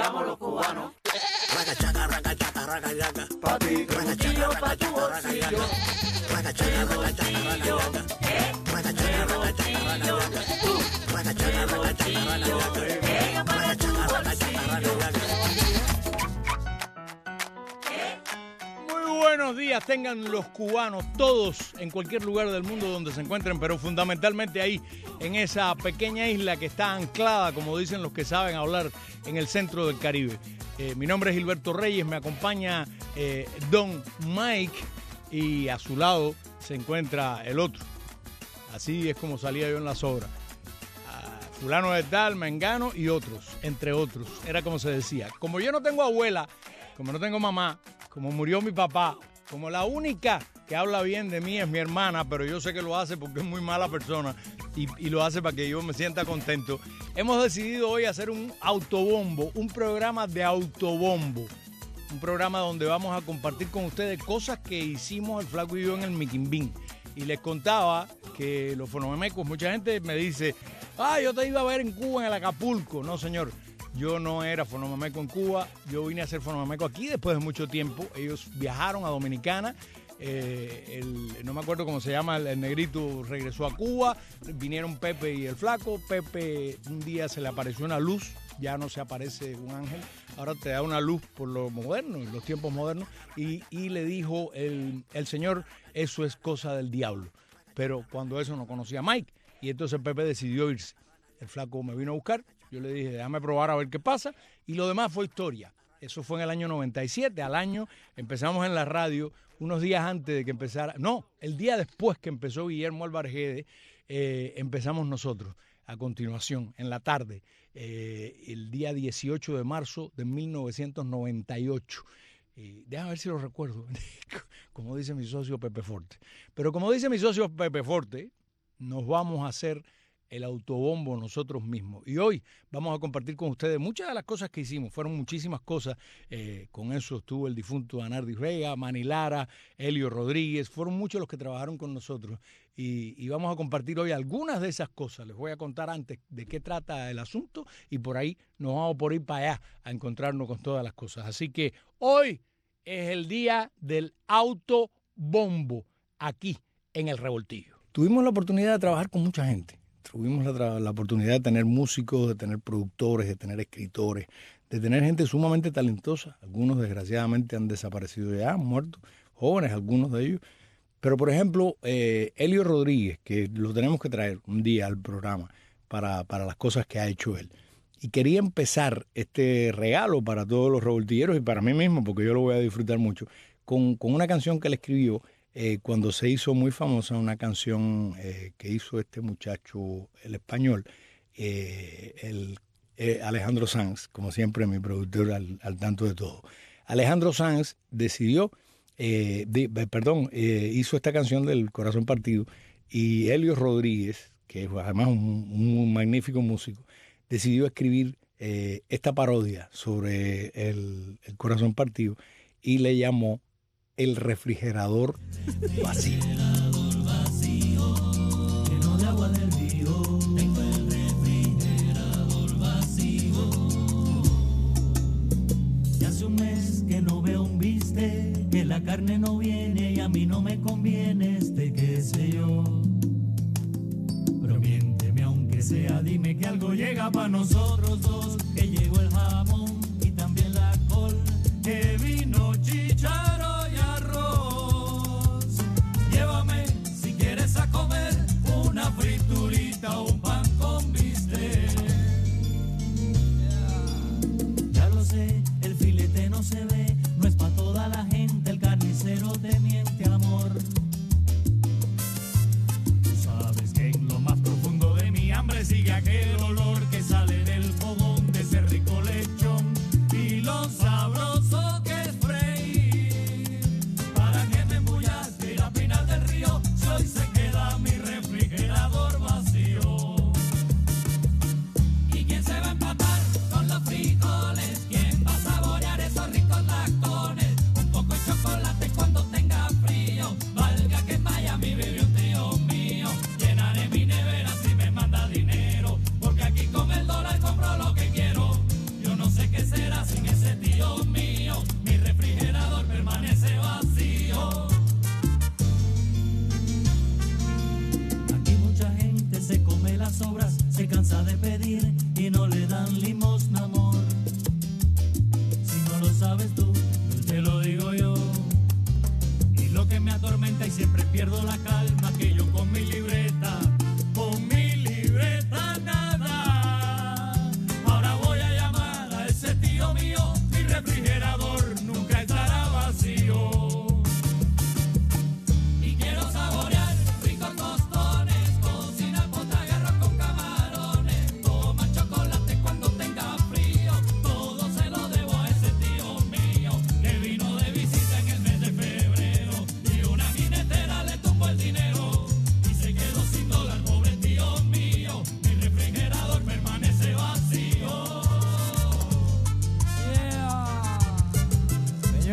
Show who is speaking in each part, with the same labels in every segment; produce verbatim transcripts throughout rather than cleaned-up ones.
Speaker 1: bailamos los cubanos. Raga chaca, raga chaca, raga yaga. Pa' ti, raga chaca, raga chaca, raga yaga. Raga chaca, raga chaca, raga yaga. Raga chaca, raga chaca, raga yaga. Raga chaca, raga chaca, raga yaga. Raga chaca, raga chaca, raga yaga.
Speaker 2: Buenos días tengan los cubanos, todos en cualquier lugar del mundo donde se encuentren, pero fundamentalmente ahí, en esa pequeña isla que está anclada, como dicen los que saben hablar, en el centro del Caribe. Eh, mi nombre es Gilberto Reyes, me acompaña eh, Don Mike y a su lado se encuentra el otro. Así es como salía yo en las obras. Ah, fulano de tal, mengano y otros, entre otros. Era como se decía. Como yo no tengo abuela, como no tengo mamá, como murió mi papá, como la única que habla bien de mí es mi hermana, pero yo sé que lo hace porque es muy mala persona y, y lo hace para que yo me sienta contento. Hemos decidido hoy hacer un autobombo, un programa de autobombo, un programa donde vamos a compartir con ustedes cosas que hicimos el Flaco y yo en el Miquimbín. Y les contaba que los fonomemecos, mucha gente me dice, ah, yo te iba a ver en Cuba, en el Acapulco. No, señor. Yo no era fonomameco en Cuba, yo vine a ser fonomameco aquí después de mucho tiempo. Ellos viajaron a Dominicana, eh, el, no me acuerdo cómo se llama, el, el negrito regresó a Cuba, vinieron Pepe y el Flaco. Pepe un día se le apareció una luz, ya no se aparece un ángel, ahora te da una luz por lo moderno, los tiempos modernos, y, y le dijo el, el señor, eso es cosa del diablo. Pero cuando eso no conocía a Mike, y entonces Pepe decidió irse. El Flaco me vino a buscar. Yo le dije, déjame probar a ver qué pasa. Y lo demás fue historia. Eso fue en el año noventa y siete. Al año empezamos en la radio unos días antes de que empezara. No, el día después que empezó Guillermo Álvarez Guedes, eh, empezamos nosotros. A continuación, en la tarde, eh, el día dieciocho de marzo de mil novecientos noventa y ocho. Eh, déjame ver si lo recuerdo. Como dice mi socio Pepe Forte. Pero como dice mi socio Pepe Forte, nos vamos a hacer el autobombo nosotros mismos. Y hoy vamos a compartir con ustedes muchas de las cosas que hicimos. Fueron muchísimas cosas. Eh, con eso estuvo el difunto Anardi Vega, Manny Lara, Elio Rodríguez. Fueron muchos los que trabajaron con nosotros. Y, y vamos a compartir hoy algunas de esas cosas. Les voy a contar antes de qué trata el asunto y por ahí nos vamos por ir para allá a encontrarnos con todas las cosas. Así que hoy es el día del autobombo aquí en El Revoltillo. Tuvimos la oportunidad de trabajar con mucha gente. Tuvimos la, la oportunidad de tener músicos, de tener productores, de tener escritores, de tener gente sumamente talentosa. Algunos desgraciadamente han desaparecido ya, han muerto, jóvenes algunos de ellos. Pero por ejemplo, eh, Elio Rodríguez, que lo tenemos que traer un día al programa para, para las cosas que ha hecho él. Y quería empezar este regalo para todos los revoltilleros y para mí mismo, porque yo lo voy a disfrutar mucho, con, con una canción que él escribió Eh, cuando se hizo muy famosa, una canción eh, que hizo este muchacho, el español, eh, el, eh, Alejandro Sanz, como siempre mi productor al, al tanto de todo. Alejandro Sanz decidió, eh, de, perdón, eh, hizo esta canción del Corazón Partido y Elio Rodríguez, que es además un, un magnífico músico, decidió escribir eh, esta parodia sobre el, el Corazón Partido y le llamó El refrigerador vacío.
Speaker 3: Refrigerador vacío, lleno de agua del río. Tengo el refrigerador vacío. Y hace un mes que no veo un bistec, que la carne no viene y a mí no me conviene este qué sé yo. Pero miénteme aunque sea, dime que algo llega para nosotros dos, que llegó el jamón y también la col, que vino chícharo. A comer una friturita o un pan con bistec. Ya lo sé, el filete no se ve, no es pa' toda la gente, el carnicero te miente, amor. Tú sabes que en lo más profundo de mi hambre sigue aquel olor que sale del fogón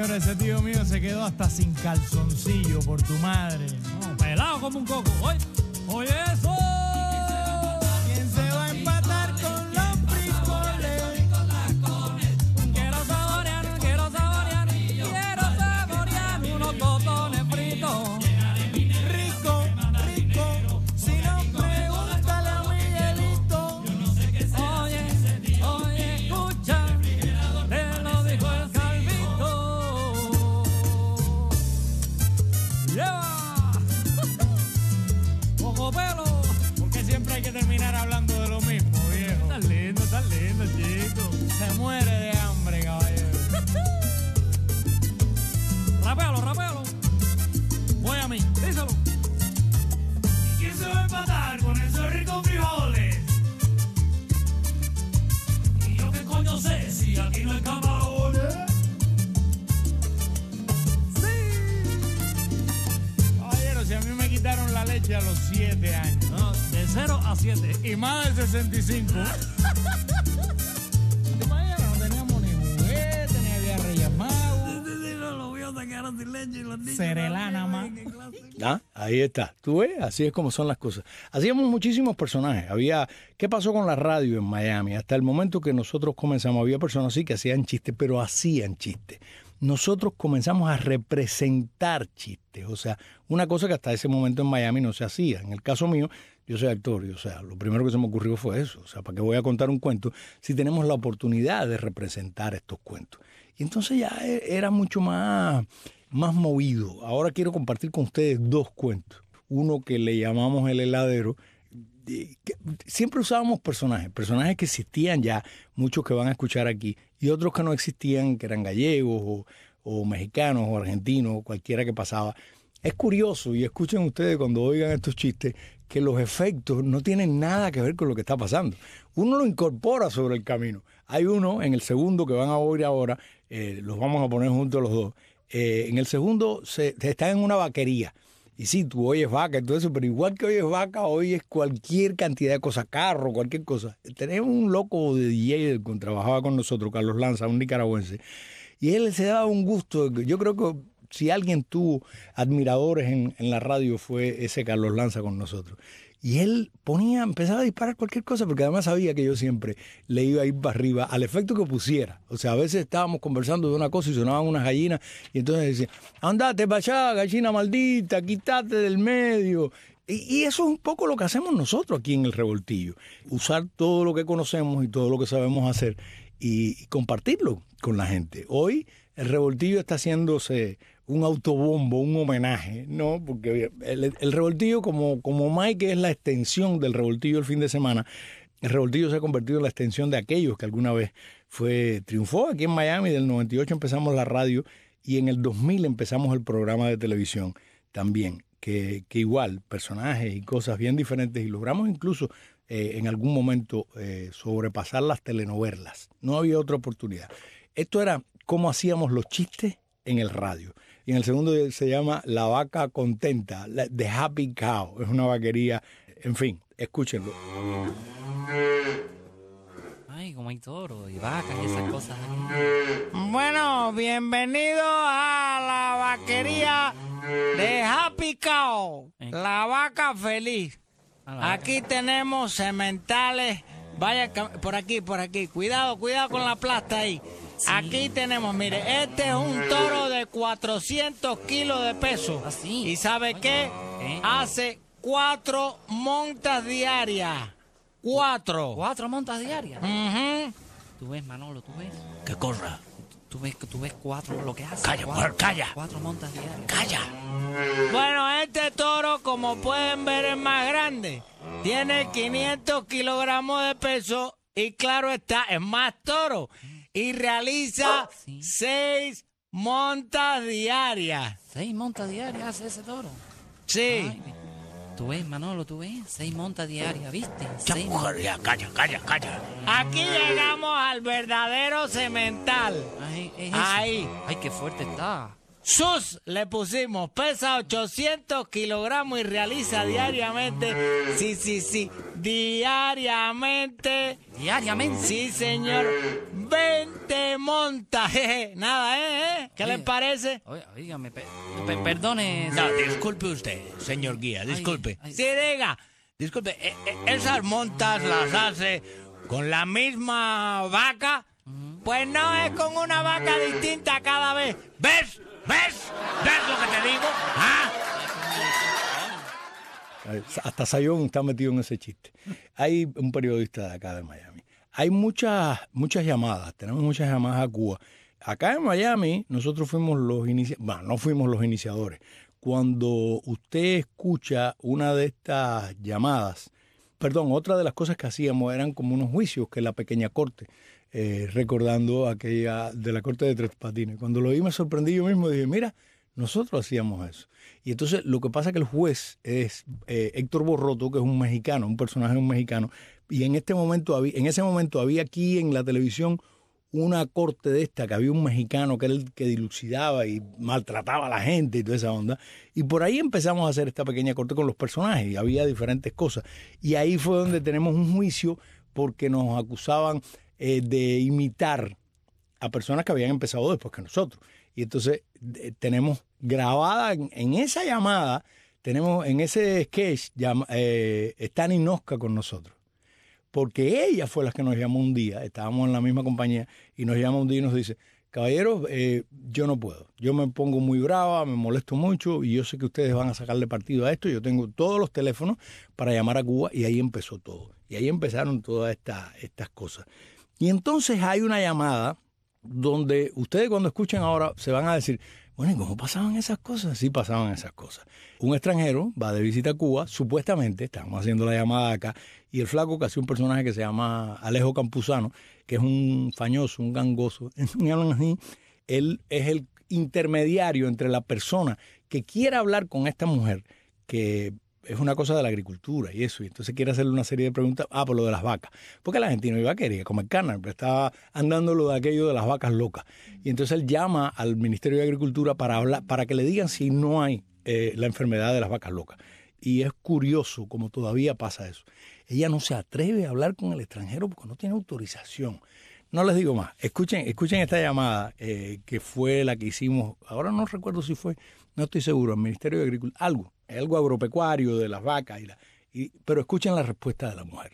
Speaker 4: señores, ese tío mío se quedó hasta sin calzoncillo por tu madre.
Speaker 3: No, pelado como un coco. Oye, oye eso.
Speaker 4: ¿Quién se va a empatar con los frijoles?
Speaker 3: Quiero saborear, quiero saborear, quiero saborear unos totones fritos.
Speaker 4: Rico, rico, si no pregúntale a Miguelito.
Speaker 3: Oye, oye, escucha, te lo dijo el Calvito. ¡Lleva! ¡Poco pelo!
Speaker 4: Porque siempre hay que terminar hablando de lo mismo, viejo.
Speaker 3: Estás lindo, estás lindo, chico.
Speaker 4: Se muere de hambre, caballero.
Speaker 3: Rapéalo, rapéalo. Voy a mí, díselo.
Speaker 4: ¿Y quién se va a empatar con esos ricos frijoles?
Speaker 3: ¿Y yo qué coño sé si aquí no hay camarones?
Speaker 4: Caballero, si a mí me quitaron la leche a los siete años.
Speaker 3: No, de cero a siete.
Speaker 4: Y más del sesenta y cinco. ¿Te imaginas? No teníamos ni juguete, ni había Reyes Magos.
Speaker 3: Los míos se quedaron sin leche y los niños.
Speaker 4: Cerelana más.
Speaker 2: Ah, ahí está. Tú ves, así es como son las cosas. Hacíamos muchísimos personajes. Había, ¿qué pasó con la radio en Miami? Hasta el momento que nosotros comenzamos, había personas así que hacían chistes, pero hacían chistes. Nosotros comenzamos a representar chistes. O sea, una cosa que hasta ese momento en Miami no se hacía. En el caso mío, yo soy actor y, o sea, lo primero que se me ocurrió fue eso. O sea, ¿para qué voy a contar un cuento si tenemos la oportunidad de representar estos cuentos? Y entonces ya era mucho más, más movido. Ahora quiero compartir con ustedes dos cuentos. Uno que le llamamos El Heladero. Siempre usábamos personajes, personajes que existían ya, muchos que van a escuchar aquí, y otros que no existían, que eran gallegos o, o mexicanos o argentinos, o cualquiera que pasaba. Es curioso, y escuchen ustedes cuando oigan estos chistes, que los efectos no tienen nada que ver con lo que está pasando. Uno lo incorpora sobre el camino. Hay uno en el segundo que van a oír ahora, eh, los vamos a poner juntos los dos. Eh, en el segundo se, está en una vaquería. Y sí, tú oyes vaca y todo eso, pero igual que oyes vaca, oyes cualquier cantidad de cosas, carro, cualquier cosa. Tenemos un loco de D J que trabajaba con nosotros, Carlos Lanza, un nicaragüense, y él se daba un gusto. Yo creo que si alguien tuvo admiradores en, en la radio fue ese Carlos Lanza con nosotros. Y él ponía, empezaba a disparar cualquier cosa, porque además sabía que yo siempre le iba a ir para arriba al efecto que pusiera. O sea, a veces estábamos conversando de una cosa y sonaban unas gallinas, y entonces decía, andate para allá, gallina maldita, quítate del medio. Y, y eso es un poco lo que hacemos nosotros aquí en El Revoltillo. Usar todo lo que conocemos y todo lo que sabemos hacer y, y compartirlo con la gente. Hoy El Revoltillo está haciéndose un autobombo, un homenaje, ¿no? Porque el, el Revoltillo, como, como Mike es la extensión del Revoltillo el fin de semana, el Revoltillo se ha convertido en la extensión de aquellos que alguna vez fue triunfó aquí en Miami. Del noventa y ocho empezamos la radio y en el dos mil empezamos el programa de televisión también, que, que igual, personajes y cosas bien diferentes, y logramos incluso eh, en algún momento eh, sobrepasar las telenovelas. No había otra oportunidad. Esto era cómo hacíamos los chistes en el radio. Y en el segundo se llama La Vaca Contenta, The Happy Cow. Es una vaquería, en fin, escúchenlo.
Speaker 3: Ay, como hay toro y vacas y esas cosas.
Speaker 4: Bueno, bienvenido a la vaquería de Happy Cow, la vaca feliz. Aquí tenemos sementales. Vaya por aquí, por aquí. Cuidado, cuidado con la plasta ahí. Sí. Aquí tenemos, mire, este es un toro de cuatrocientos kilos de peso.
Speaker 3: ¿Ah, sí?
Speaker 4: ¿Y sabe qué? ¿Eh? Hace cuatro montas diarias. Cuatro.
Speaker 3: ¿Cuatro montas diarias?
Speaker 4: Uh-huh.
Speaker 3: Tú ves, Manolo, tú ves.
Speaker 2: ¿Qué cosa?
Speaker 3: Tú ves, tú ves cuatro, lo que hace.
Speaker 2: Calla,
Speaker 3: cuatro,
Speaker 2: mujer, calla.
Speaker 3: Cuatro montas diarias.
Speaker 2: Calla.
Speaker 4: Bueno, este toro, como pueden ver, es más grande. Tiene quinientos kilogramos de peso y claro está, es más toro. Y realiza sí. seis montas diarias.
Speaker 3: ¿Seis montas diarias hace ese toro?
Speaker 4: Sí.
Speaker 3: Ay, tú ves, Manolo, tú ves, seis montas diarias, ¿viste?
Speaker 2: Ya, mujer, ya, calla, calla, calla.
Speaker 4: Aquí llegamos al verdadero semental.
Speaker 3: Ay, es
Speaker 4: Ahí.
Speaker 3: Eso. Ay, qué fuerte está.
Speaker 4: Sus le pusimos, pesa ochocientos kilogramos y realiza diariamente, sí, sí, sí, diariamente.
Speaker 3: ¿Diariamente?
Speaker 4: Sí, señor, veinte montas monta, jeje. Nada, ¿eh? ¿eh? ¿Qué
Speaker 5: Oiga.
Speaker 4: les parece?
Speaker 5: Oiga, oígame, pe- pe- perdone.
Speaker 4: No, disculpe usted, señor guía, disculpe.
Speaker 5: ay.
Speaker 4: Sí, diga, disculpe, eh, eh, esas montas las hace con la misma vaca. Pues no es con una vaca distinta cada vez. ¿Ves? ¿Ves? ¿Ves lo que te digo? ¿Ah?
Speaker 2: Hasta Sayón está metido en ese chiste. Hay un periodista de acá de Miami. Hay muchas, muchas llamadas, tenemos muchas llamadas a Cuba. Acá en Miami nosotros fuimos los iniciadores, bueno, no fuimos los iniciadores. Cuando usted escucha una de estas llamadas, perdón, otra de las cosas que hacíamos eran como unos juicios que la pequeña corte, eh, recordando aquella de la corte de Tres Patines. Cuando lo vi me sorprendí yo mismo, dije, mira, nosotros hacíamos eso. Y entonces lo que pasa es que el juez es eh, Héctor Borroto, que es un mexicano, un personaje un mexicano, y en este momento había, en ese momento había aquí en la televisión una corte de esta, que había un mexicano que era el que dilucidaba y maltrataba a la gente y toda esa onda. Y por ahí empezamos a hacer esta pequeña corte con los personajes y había diferentes cosas. Y ahí fue donde tenemos un juicio porque nos acusaban eh, de imitar a personas que habían empezado después que nosotros. Y entonces eh, tenemos grabada en, en esa llamada, tenemos en ese sketch, llama, eh, está Ninosca con nosotros. Porque ella fue la que nos llamó un día, estábamos en la misma compañía, y nos llama un día y nos dice, caballeros, eh, yo no puedo, yo me pongo muy brava, me molesto mucho, y yo sé que ustedes van a sacarle partido a esto, yo tengo todos los teléfonos para llamar a Cuba, y ahí empezó todo. Y ahí empezaron todas esta, estas cosas. Y entonces hay una llamada donde ustedes cuando escuchen ahora se van a decir, bueno, ¿y cómo pasaban esas cosas? Sí pasaban esas cosas. Un extranjero va de visita a Cuba, supuestamente, estamos haciendo la llamada acá, y el flaco que hace un personaje que se llama Alejo Campuzano, que es un fañoso, un gangoso, él es el intermediario entre la persona que quiere hablar con esta mujer, que es una cosa de la agricultura y eso, y entonces quiere hacerle una serie de preguntas, ah, por lo de las vacas, porque la gente no iba a querer comer carne, pero estaba andando lo de aquello de las vacas locas, y entonces él llama al Ministerio de Agricultura para hablar, para que le digan si no hay eh, la enfermedad de las vacas locas, y es curioso como todavía pasa eso. Ella no se atreve a hablar con el extranjero porque no tiene autorización. No les digo más, escuchen, escuchen esta llamada eh, que fue la que hicimos, ahora no recuerdo si fue, no estoy seguro, al Ministerio de Agricultura, algo, algo agropecuario de las vacas, y la, y, pero escuchen la respuesta de la mujer.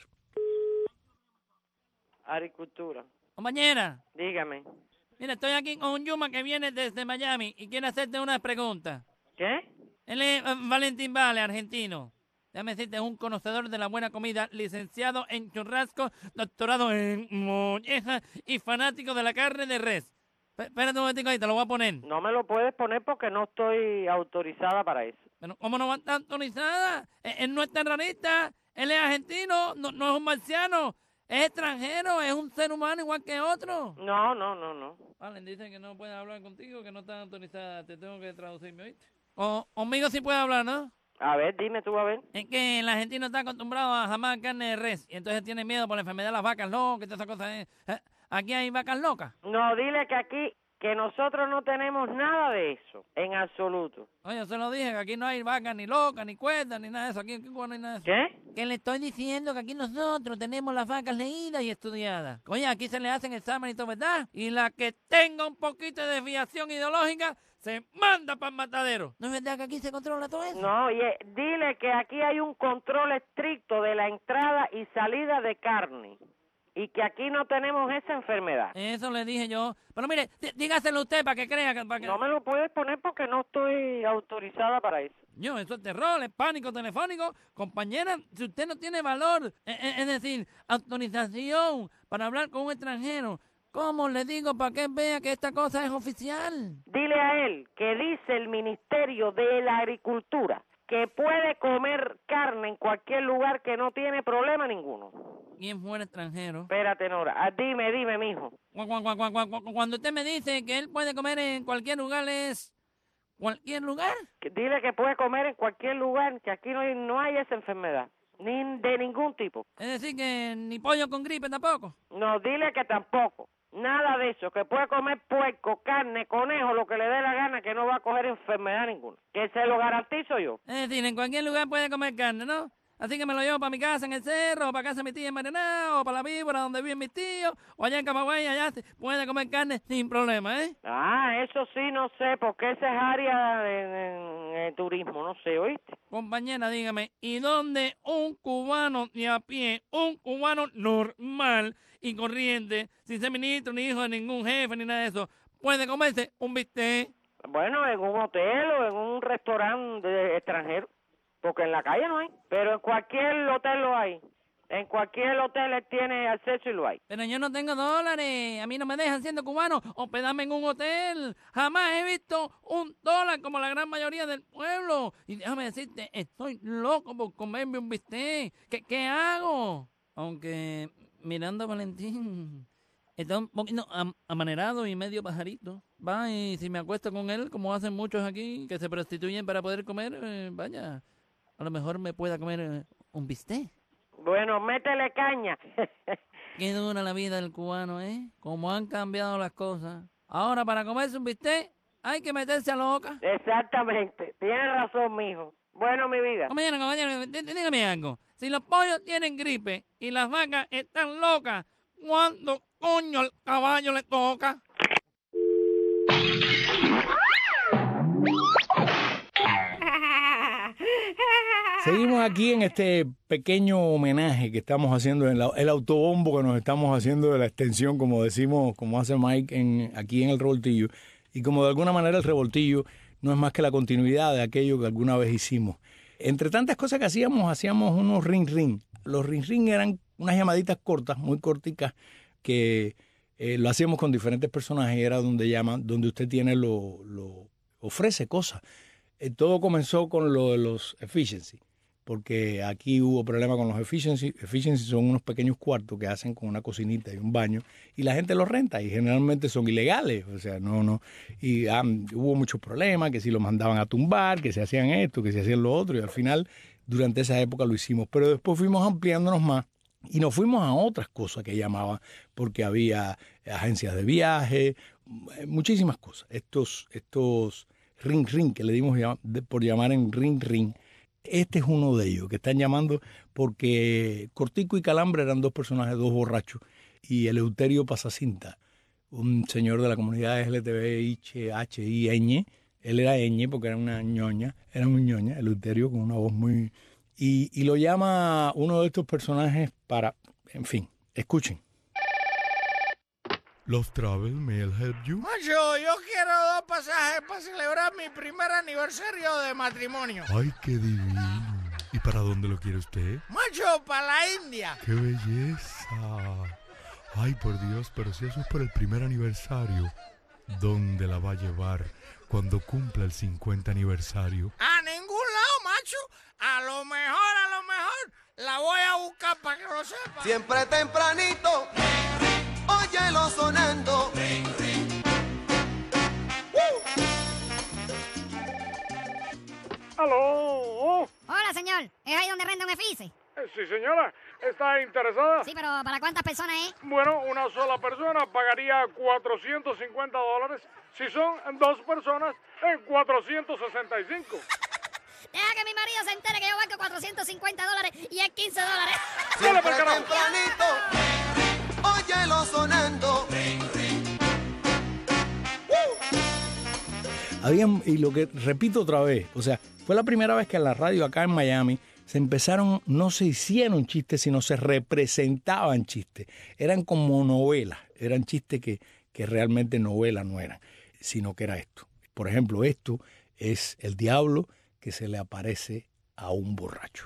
Speaker 6: Agricultura.
Speaker 5: Compañera,
Speaker 6: Dígame.
Speaker 5: mira, estoy aquí con un Yuma que viene desde Miami y quiere hacerte unas preguntas.
Speaker 6: ¿Qué?
Speaker 5: Él es eh, Valentín Vale, argentino. Déjame decirte, es un conocedor de la buena comida, licenciado en churrasco, doctorado en molleja y fanático de la carne de res. P- Espérate un momentico ahí, te lo voy a poner.
Speaker 6: No me lo puedes poner porque no estoy autorizada para eso.
Speaker 5: Pero, ¿cómo no va a estar autorizada? Él, él no es terrorista, él es argentino, no, no es un marciano, es extranjero, es un ser humano igual que otro.
Speaker 6: No, no, no, no.
Speaker 5: Vale, dice que no puede hablar contigo, que no está autorizada, te tengo que traducirme, ¿oíste? O, conmigo sí puede hablar, ¿no?
Speaker 6: A ver, dime tú, a ver.
Speaker 5: Es que el argentino está acostumbrado a jamás carne de res y entonces tiene miedo por la enfermedad de las vacas locas y todas esas cosas. ¿eh? ¿Eh? Aquí hay vacas locas.
Speaker 6: No, dile que aquí, que nosotros no tenemos nada de eso, en absoluto.
Speaker 5: Oye, yo se lo dije, que aquí no hay vacas ni locas, ni cuerdas, ni nada de eso. Aquí en Cuba no hay nada de eso.
Speaker 6: ¿Qué?
Speaker 5: Que le estoy diciendo que aquí nosotros tenemos las vacas leídas y estudiadas. Oye, aquí se le hacen exámenes y todo, ¿verdad? Y la que tenga un poquito de desviación ideológica se manda para el matadero. ¿No es verdad que aquí se controla todo eso?
Speaker 6: No, oye, dile que aquí hay un control estricto de la entrada y salida de carne. Y que aquí no tenemos esa enfermedad.
Speaker 5: Eso le dije yo. Pero mire, dí- dígaselo usted para que crea que... Para que...
Speaker 6: No me lo puedes poner porque no estoy autorizada para eso.
Speaker 5: Yo, eso es terror, es pánico telefónico. Compañera, si usted no tiene valor, e- e- es decir, autorización para hablar con un extranjero, ¿cómo le digo para que vea que esta cosa es oficial?
Speaker 6: Dile a él que dice el Ministerio de la Agricultura que puede comer carne en cualquier lugar que no tiene problema ninguno.
Speaker 5: ¿Quién fuera extranjero?
Speaker 6: Espérate, Nora. Ah, dime, dime, mijo.
Speaker 5: Cu- cu- cu- cu- cu- cu- Cuando usted me dice que él puede comer en cualquier lugar, ¿es cualquier lugar?
Speaker 6: Que- Dile que puede comer en cualquier lugar, que aquí no hay, no hay esa enfermedad. Ni de ningún tipo.
Speaker 5: Es decir, que ni pollo con gripe tampoco.
Speaker 6: No, dile que tampoco. Nada de eso. Que puede comer puerco, carne, conejo, lo que le dé la gana, que no va a coger enfermedad ninguna. Que se lo garantizo yo.
Speaker 5: Es decir, en cualquier lugar puede comer carne, ¿no? Así que me lo llevo para mi casa en el cerro, o para casa de mi tía en Mariana, o para la víbora donde viven mis tíos, o allá en Camagüey, allá se puede comer carne sin problema, ¿eh?
Speaker 6: Ah, eso sí, no sé, porque esa es área de, de- de turismo, no sé, ¿oíste?
Speaker 5: Compañera, dígame, ¿y dónde un cubano de a pie, un cubano normal y corriente, sin ser ministro, ni hijo de ningún jefe, ni nada de eso, puede comerse un bistec?
Speaker 6: Bueno, en un hotel o en un restaurante de extranjero, porque en la calle no hay, pero en cualquier hotel lo hay. En cualquier hotel él tiene acceso y lo hay.
Speaker 5: Pero yo no tengo dólares, a mí no me dejan siendo cubano hospedarme en un hotel. Jamás he visto un dólar como la gran mayoría del pueblo. Y déjame decirte, estoy loco por comerme un bistec. ¿Qué, qué hago? Aunque Miranda Valentín está un poquito am- amanerado y medio pajarito. Va, y si me acuesto con él, como hacen muchos aquí, que se prostituyen para poder comer, eh, vaya, a lo mejor me pueda comer eh, un bistec.
Speaker 6: Bueno, métele caña.
Speaker 5: Qué dura la vida del cubano, ¿eh? Cómo han cambiado las cosas. Ahora, para comerse un bistec, hay que meterse a loca.
Speaker 6: Exactamente, tienes razón, mijo. Bueno, mi vida.
Speaker 5: Compañero, compañero, dí- dígame algo. Si los pollos tienen gripe y las vacas están locas, ¿cuándo coño al caballo le toca?
Speaker 2: Seguimos aquí en este pequeño homenaje que estamos haciendo, en la- el autobombo que nos estamos haciendo de la extensión, como decimos, como hace Mike en, aquí en el revoltillo. Y como de alguna manera el revoltillo no es más que la continuidad de aquello que alguna vez hicimos. Entre tantas cosas que hacíamos, hacíamos unos ring ring. Los ring ring eran unas llamaditas cortas, muy corticas, que eh, lo hacíamos con diferentes personajes. Era donde llaman, donde usted tiene lo, lo ofrece cosas. Eh, todo comenzó con lo de los efficiency, porque aquí hubo problema con los efficiency. Efficiency son unos pequeños cuartos que hacen con una cocinita y un baño, y la gente los renta, y generalmente son ilegales, o sea, no, no, y ah, hubo muchos problemas, que si los mandaban a tumbar, que se hacían esto, que se hacían lo otro, y al final, durante esa época lo hicimos, pero después fuimos ampliándonos más, y nos fuimos a otras cosas que llamaban, porque había agencias de viaje, muchísimas cosas. Estos, estos ring ring que le dimos llam- de- por llamar en ring ring, este es uno de ellos que están llamando porque Cortico y Calambre eran dos personajes, dos borrachos, y Eleuterio Pasacinta, un señor de la comunidad L G T B I H I Ñ, él era Ñ porque era una ñoña, era un ñoña, Eleuterio con una voz muy... Y, y lo llama uno de estos personajes para... En fin, escuchen.
Speaker 7: Love Travel, may I help you?
Speaker 4: Macho, yo quiero dos pasajes para celebrar mi primer aniversario de matrimonio.
Speaker 7: Ay, qué divino. ¿Y para dónde lo quiere usted?
Speaker 4: Macho, para la India.
Speaker 7: ¡Qué belleza! Ay, por Dios, pero si eso es por el primer aniversario, ¿dónde la va a llevar cuando cumpla el cincuenta aniversario?
Speaker 4: A ningún lado, macho. A lo mejor, a lo mejor, la voy a buscar para que lo sepa.
Speaker 8: Siempre tempranito, óyelo sonando.
Speaker 9: ¿Aló?
Speaker 10: Hola, señor. ¿Es ahí donde renta un efice?
Speaker 9: Eh, Sí, señora. ¿Está interesada?
Speaker 10: Sí, pero ¿para cuántas personas es?
Speaker 9: Bueno, una sola persona pagaría cuatrocientos cincuenta dólares. Si son dos personas, en cuatrocientos sesenta y cinco.
Speaker 10: Deja que mi marido se entere que yo valgo cuatrocientos cincuenta dólares y es quince dólares.
Speaker 9: ¡Dale
Speaker 8: Siempre
Speaker 9: para carajo!
Speaker 8: tempranito, óyelo sonando.
Speaker 2: Habían, y lo que repito otra vez, o sea, fue la primera vez que en la radio acá en Miami se empezaron, no se hicieron chistes, sino se representaban chistes. Eran como novelas, eran chistes que, que realmente novelas no eran, sino que era esto. Por ejemplo, esto es el diablo que se le aparece a un borracho.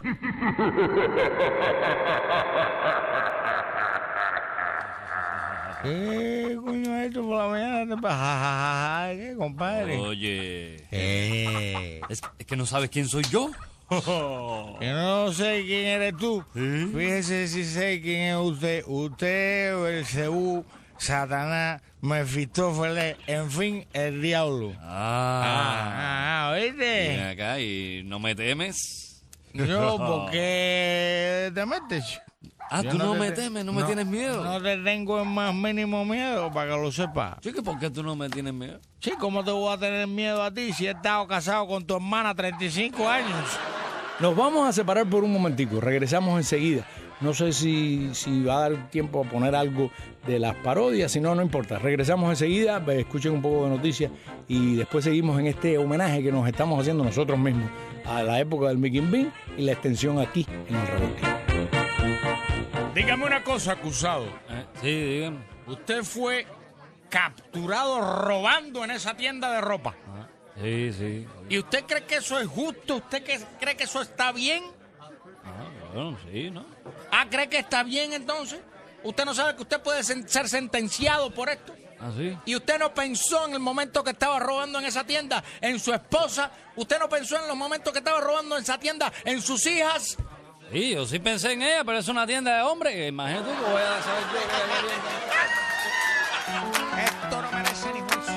Speaker 4: ¿Qué coño es esto por la mañana? Te pasa? ¿Qué, compadre?
Speaker 11: Oye,
Speaker 4: Eh,
Speaker 11: es, es que no sabes quién soy yo.
Speaker 4: que no sé quién eres tú.
Speaker 11: ¿Eh?
Speaker 4: Fíjese si sé quién es usted. Usted, Belcebú, Satanás, Mefistófeles, en fin, el diablo.
Speaker 11: Ah,
Speaker 4: Ah, ah,
Speaker 11: ven
Speaker 4: ¿oíste?
Speaker 11: acá y no me temes.
Speaker 4: No, porque te metes.
Speaker 11: Ah,
Speaker 4: Yo
Speaker 11: tú no,
Speaker 4: te
Speaker 11: me
Speaker 4: te-
Speaker 11: temes, no, me tienes miedo.
Speaker 4: No te tengo el más mínimo miedo, para que lo sepas.
Speaker 11: Chico, ¿por qué tú no me tienes miedo?
Speaker 4: Sí, ¿cómo te voy a tener miedo a ti si he estado casado con tu hermana treinta y cinco años?
Speaker 2: Nos vamos a separar por un momentico, regresamos enseguida. No sé si, si va a dar tiempo a poner algo de las parodias, si no, no importa. Regresamos enseguida, escuchen un poco de noticias y después seguimos en este homenaje que nos estamos haciendo nosotros mismos a la época del Mickey Bean y la extensión aquí en el Revoltín. Dígame una cosa, acusado.
Speaker 11: Eh, sí, dígame.
Speaker 2: Usted fue capturado robando en esa tienda de ropa.
Speaker 11: Ah, sí, sí.
Speaker 2: ¿Y usted cree que eso es justo? ¿Usted cree que eso está bien?
Speaker 11: Ah, bueno, sí, ¿no?
Speaker 2: Ah, ¿cree que está bien entonces? ¿Usted no sabe que usted puede sen- ser sentenciado por esto?
Speaker 11: Ah, sí.
Speaker 2: ¿Y usted no pensó en el momento que estaba robando en esa tienda en su esposa? ¿Usted no pensó en los momentos que estaba robando en esa tienda en sus hijas?
Speaker 11: Sí, yo sí pensé en ella, pero es una tienda de hombres. Imagínate tú que voy a saber yo que ella tienda.
Speaker 2: Esto no merece ni juicio.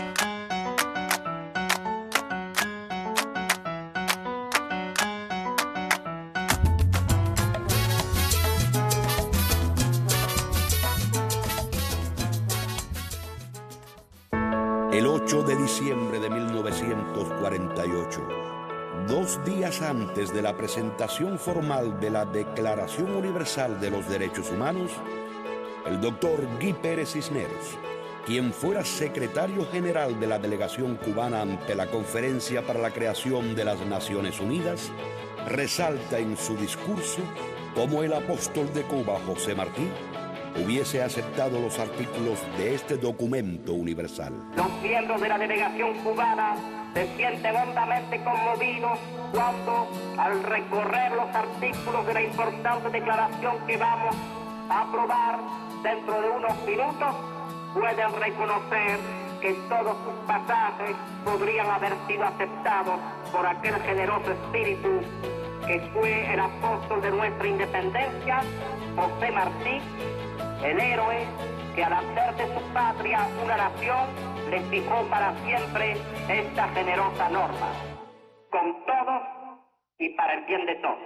Speaker 12: El ocho de diciembre de mil novecientos cuarenta y ocho, dos días antes de la presentación formal de la Declaración Universal de los Derechos Humanos, el doctor Guy Pérez Cisneros, quien fuera secretario general de la delegación cubana ante la Conferencia para la Creación de las Naciones Unidas, resalta en su discurso cómo el apóstol de Cuba, José Martí, hubiese aceptado los artículos de este documento universal.
Speaker 13: Los miembros de la delegación cubana se sienten hondamente conmovidos cuando, al recorrer los artículos de la importante declaración que vamos a aprobar dentro de unos minutos, pueden reconocer que todos sus pasajes podrían haber sido aceptados por aquel generoso espíritu que fue el apóstol de nuestra independencia, José Martí, el héroe que al hacer de su patria una nación le fijó para siempre esta generosa norma. Con todos y para el bien de todos.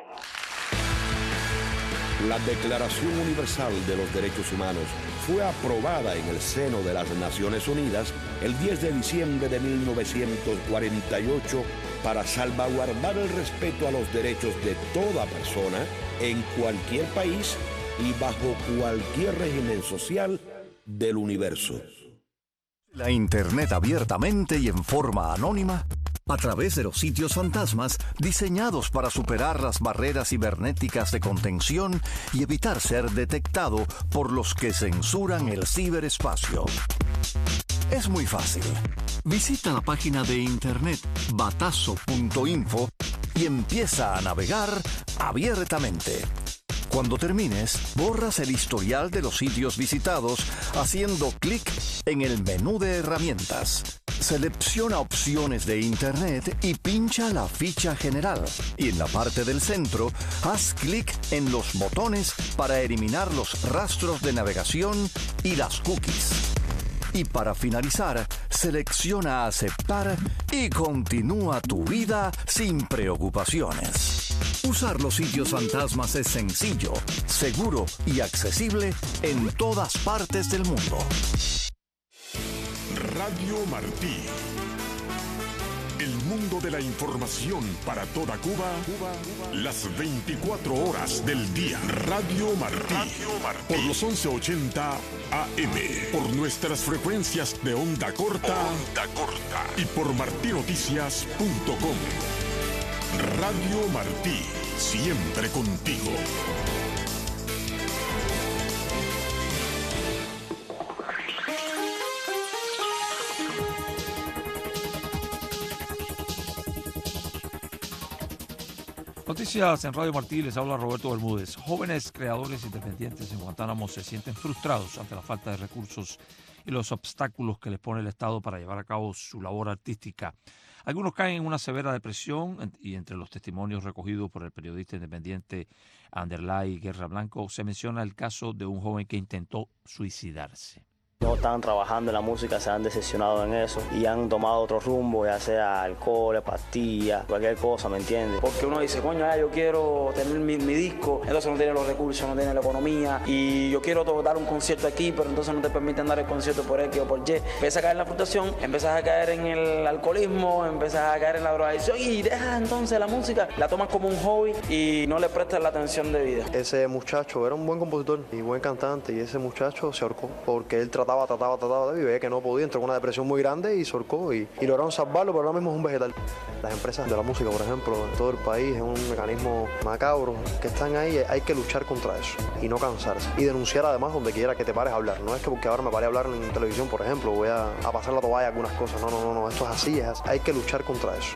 Speaker 12: La Declaración Universal de los Derechos Humanos fue aprobada en el seno de las Naciones Unidas el diez de diciembre de mil novecientos cuarenta y ocho para salvaguardar el respeto a los derechos de toda persona en cualquier país y bajo cualquier régimen social del universo.
Speaker 14: La Internet abiertamente y en forma anónima a través de los sitios fantasmas diseñados para superar las barreras cibernéticas de contención y evitar ser detectado por los que censuran el ciberespacio. Es muy fácil. Visita la página de internet batazo punto info y empieza a navegar abiertamente. Cuando termines, borras el historial de los sitios visitados haciendo clic en el menú de herramientas. Selecciona opciones de Internet y pincha la ficha general. Y en la parte del centro, haz clic en los botones para eliminar los rastros de navegación y las cookies. Y para finalizar, selecciona aceptar y continúa tu vida sin preocupaciones. Usar los sitios fantasmas es sencillo, seguro y accesible en todas partes del mundo.
Speaker 15: Radio Martí. El mundo de la información para toda Cuba, las veinticuatro horas del día. Radio Martí. Radio Martí. Por los once ochenta A M. Por nuestras frecuencias de onda corta. Onda corta. Y por martinoticias punto com. Radio Martí. Siempre contigo.
Speaker 16: Noticias en Radio Martí, les habla Roberto Bermúdez. Jóvenes creadores independientes en Guantánamo se sienten frustrados ante la falta de recursos y los obstáculos que les pone el Estado para llevar a cabo su labor artística. Algunos caen en una severa depresión y entre los testimonios recogidos por el periodista independiente Anderlay Guerra Blanco se menciona el caso de un joven que intentó suicidarse.
Speaker 17: No estaban trabajando en la música, se han decepcionado en eso y han tomado otro rumbo, ya sea alcohol, pastillas, cualquier cosa, ¿me entiendes? Porque uno dice, coño, ya yo quiero tener mi, mi disco, entonces no tiene los recursos, no tiene la economía y yo quiero dar un concierto aquí, pero entonces no te permiten dar el concierto por X o por Y. Empiezas a caer en la frustración, empiezas a caer en el alcoholismo, empiezas a caer en la drogadicción y dejas entonces la música, la tomas como un hobby y no le prestas la atención debida. Ese muchacho era un buen compositor y buen cantante y ese muchacho se ahorcó porque él trataba Trataba, trataba, trataba y veía que no podía, entró con una depresión muy grande y se ahorcó y, y lograron salvarlo, pero ahora mismo es un vegetal. Las empresas de la música, por ejemplo, en todo el país, es un mecanismo macabro que están ahí, hay que luchar contra eso y no cansarse. Y denunciar además donde quiera que te pares a hablar. No es que porque ahora me pare a hablar en televisión, por ejemplo, voy a, a pasar la toalla a algunas cosas. No, no, no, no, esto es así, es así. Hay que luchar contra eso.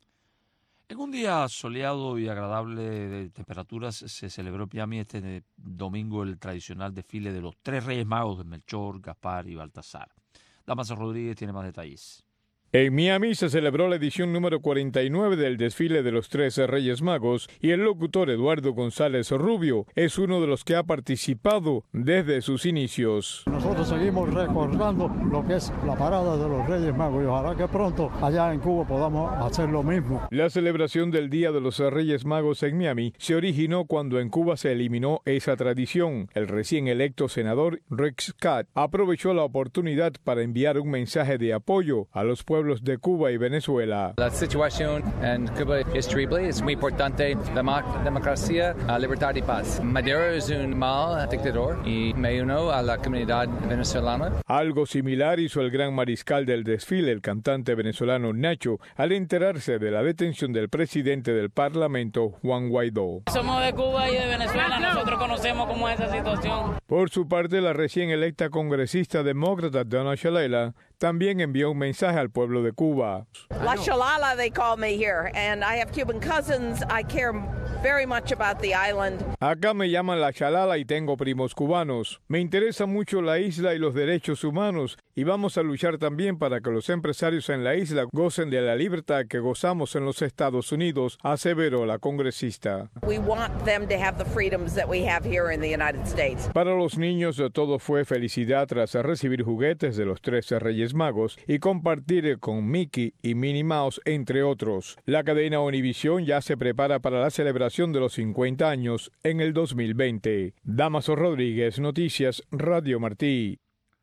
Speaker 16: En un día soleado y agradable de temperaturas se celebró en Miami este domingo el tradicional desfile de los tres Reyes Magos de Melchor, Gaspar y Baltasar. Damaso Rodríguez tiene más detalles.
Speaker 18: En Miami se celebró la edición número cuarenta y nueve del desfile de los tres Reyes Magos y el locutor Eduardo González Rubio es uno de los que ha participado desde sus inicios.
Speaker 19: Nosotros seguimos recordando lo que es la parada de los Reyes Magos y ojalá que pronto allá en Cuba podamos hacer lo mismo.
Speaker 18: La celebración del Día de los Reyes Magos en Miami se originó cuando en Cuba se eliminó esa tradición. El recién electo senador Rick Scott aprovechó la oportunidad para enviar un mensaje de apoyo a los pueblos de Cuba y Venezuela.
Speaker 20: La situación en Cuba es terrible, es muy importante la democracia, libertad y paz. Maduro es un mal dictador y me uno a la comunidad venezolana.
Speaker 18: Algo similar hizo el gran mariscal del desfile, el cantante venezolano Nacho, al enterarse de la detención del presidente del Parlamento, Juan Guaidó.
Speaker 5: Somos de Cuba y de Venezuela, nosotros conocemos cómo es esa situación.
Speaker 18: Por su parte, la recién electa congresista demócrata Donna Shalala también envió un mensaje al pueblo de Cuba.
Speaker 21: La Shalala, they call me here, and I have Cuban cousins. I care very much about the island.
Speaker 18: Acá me llaman la Shalala y tengo primos cubanos. Me interesa mucho la isla y los derechos humanos y vamos a luchar también para que los empresarios en la isla gocen de la libertad que gozamos en los Estados Unidos, aseveró la congresista.
Speaker 21: We want them to have the freedoms that we have here in the United States.
Speaker 18: Para los niños todo fue felicidad tras recibir juguetes de los tres Reyes Magos y compartir con Mickey y Minnie Mouse, entre otros. La cadena Univisión ya se prepara para la celebración de los cincuenta años en el dos mil veinte. Damaso Rodríguez, Noticias, Radio Martí.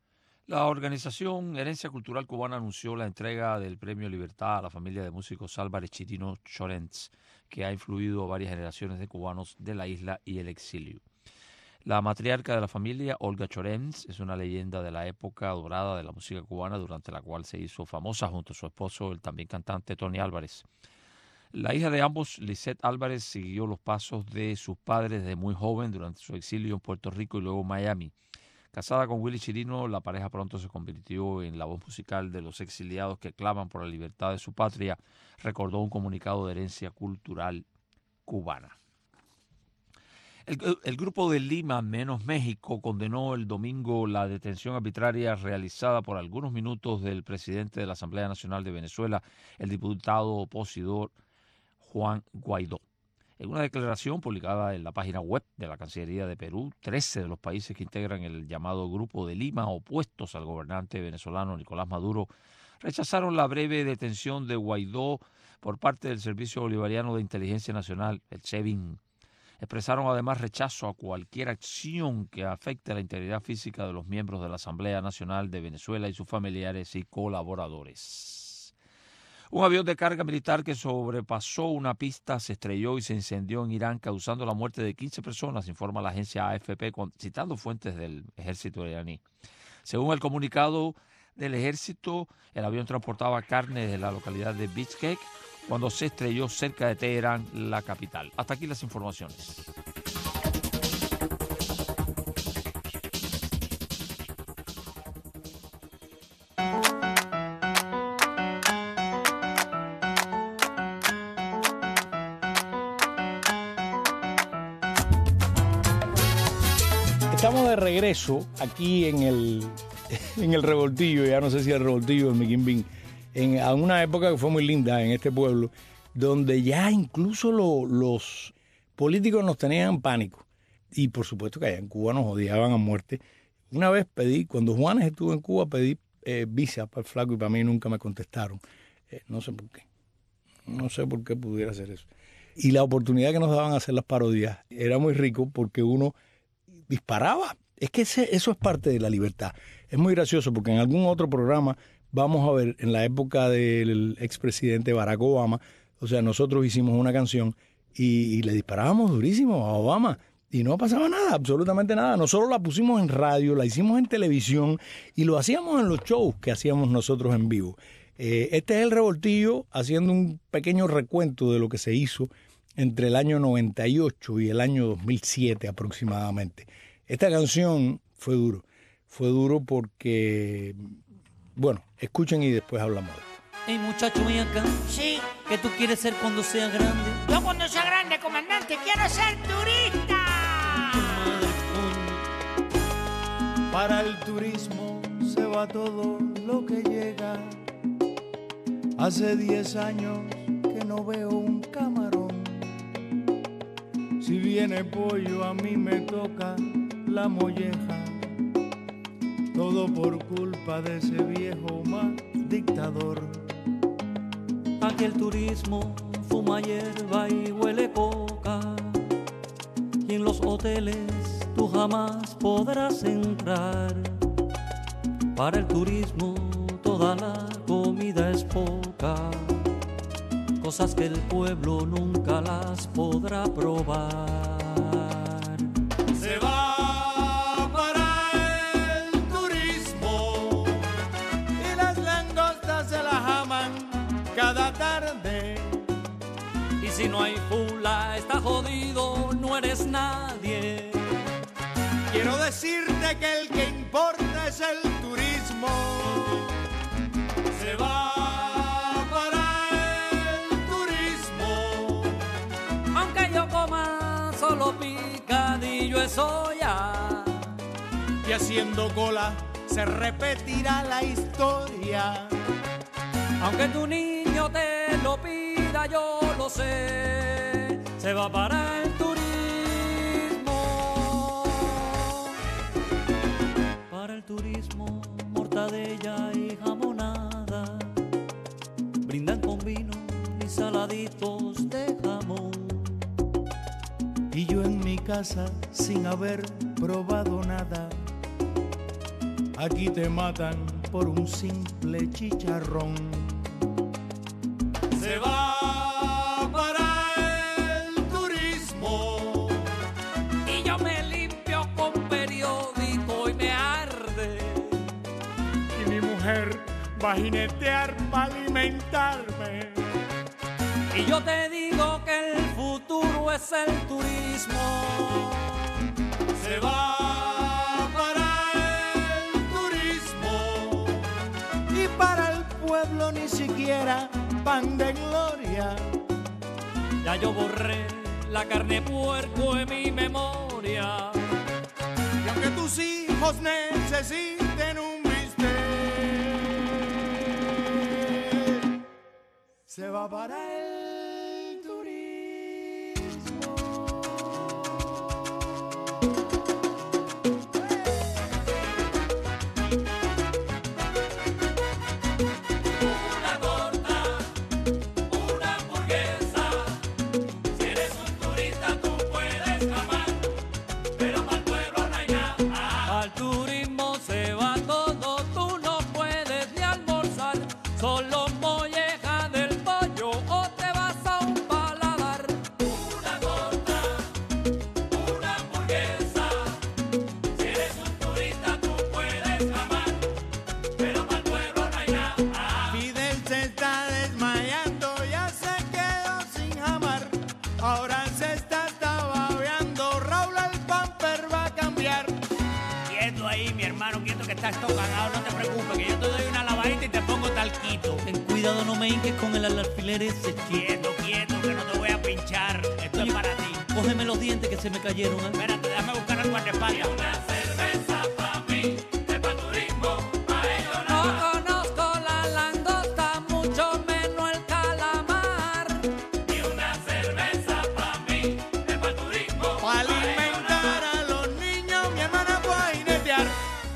Speaker 16: La organización Herencia Cultural Cubana anunció la entrega del Premio Libertad a la familia de músicos Álvarez Chirino Chorentz, que ha influido a varias generaciones de cubanos de la isla y el exilio. La matriarca de la familia, Olga Chorentz, es una leyenda de la época dorada de la música cubana, durante la cual se hizo famosa junto a su esposo, el también cantante Tony Álvarez. La hija de ambos, Lisette Álvarez, siguió los pasos de sus padres desde muy joven durante su exilio en Puerto Rico y luego en Miami. Casada con Willy Chirino, la pareja pronto se convirtió en la voz musical de los exiliados que claman por la libertad de su patria, recordó un comunicado de Herencia Cultural Cubana. El, el grupo de Lima Menos México condenó el domingo la detención arbitraria realizada por algunos minutos del presidente de la Asamblea Nacional de Venezuela, el diputado opositor Juan Guaidó. En una declaración publicada en la página web de la Cancillería de Perú, trece de los países que integran el llamado Grupo de Lima, opuestos al gobernante venezolano Nicolás Maduro, rechazaron la breve detención de Guaidó por parte del Servicio Bolivariano de Inteligencia Nacional, el SEBIN. Expresaron además rechazo a cualquier acción que afecte la integridad física de los miembros de la Asamblea Nacional de Venezuela y sus familiares y colaboradores. Un avión de carga militar que sobrepasó una pista se estrelló y se incendió en Irán, causando la muerte de quince personas, informa la agencia A F P, citando fuentes del ejército iraní. Según el comunicado del ejército, el avión transportaba carne de la localidad de Bishkek cuando se estrelló cerca de Teherán, la capital. Hasta aquí las informaciones.
Speaker 2: Estamos de regreso aquí en el, en el Revoltillo, ya no sé si el Revoltillo o el Miquimbín, en a una época que fue muy linda en este pueblo, donde ya incluso lo, los políticos nos tenían pánico. Y por supuesto que allá en Cuba nos odiaban a muerte. Una vez pedí, cuando Juanes estuvo en Cuba, pedí eh, visa para el flaco y para mí nunca me contestaron. Eh, no sé por qué. No sé por qué pudiera hacer eso. Y la oportunidad que nos daban a hacer las parodias era muy rico porque uno disparaba. Es que ese, eso es parte de la libertad. Es muy gracioso porque en algún otro programa vamos a ver, en la época del expresidente Barack Obama, o sea, nosotros hicimos una canción y, y le disparábamos durísimo a Obama y no pasaba nada, absolutamente nada. Nosotros la pusimos en radio, la hicimos en televisión y lo hacíamos en los shows que hacíamos nosotros en vivo. Eh, este es el Revoltillo haciendo un pequeño recuento de lo que se hizo entre el año noventa y ocho y el año dos mil siete aproximadamente. Esta canción fue duro, fue duro porque, bueno, escuchen y después hablamos de esto.
Speaker 3: Hey muchacho, ven acá.
Speaker 10: Sí.
Speaker 3: ¿Qué tú quieres ser cuando seas grande?
Speaker 10: Yo cuando sea grande, comandante, quiero ser turista.
Speaker 1: Para el turismo se va todo lo que llega. Hace diez años que no veo un camarón. Si viene pollo a mí me toca la molleja. Todo por culpa de ese viejo más dictador.
Speaker 3: Aquí el turismo fuma hierba y huele coca. Y en los hoteles tú jamás podrás entrar. Para el turismo toda la comida es poca. Cosas que el pueblo nunca las podrá probar.
Speaker 1: Se va para el turismo y las langostas se las aman cada tarde.
Speaker 3: Y si no hay fula, está jodido, no eres nadie.
Speaker 1: Quiero decirte que el que importa es el turismo. Se va
Speaker 3: solo picadillo es soya.
Speaker 1: Y haciendo cola se repetirá la historia.
Speaker 3: Aunque tu niño te lo pida, yo lo sé. Se va para el turismo. Para el turismo, mortadella y jamonada. Brindan con vino y saladitos de jamón.
Speaker 1: Y yo en mi casa sin haber probado nada. Aquí te matan por un simple chicharrón. Se va para el turismo.
Speaker 3: Y yo me limpio con periódico y me arde.
Speaker 1: Y mi mujer va a jinetear para alimentarme.
Speaker 3: Y yo te digo que el futuro es el turismo.
Speaker 1: Se va para el turismo. Y para el pueblo ni siquiera pan de gloria.
Speaker 3: Ya yo borré la carne puerco en mi memoria.
Speaker 1: Y aunque tus hijos necesiten un bistec, se va para el
Speaker 4: estás tocado, no te preocupes, que yo te doy una lavadita y te pongo talquito.
Speaker 3: Ten cuidado, no me hinques con el alfiler ese.
Speaker 4: Quieto, quieto, que no te voy a pinchar. Esto Oye, es para ti.
Speaker 3: Cógeme los dientes que se me cayeron. ¿eh?
Speaker 4: Espérate, déjame buscar el guardaespaldas.
Speaker 3: Una cerveza pa' mí, es pa' turismo, pa' ello nada. No conozco la langosta, mucho menos el calamar.
Speaker 1: Y una cerveza pa' mí, es pa' turismo, pa' alimentar a los niños, mi hermana fue a jinetear.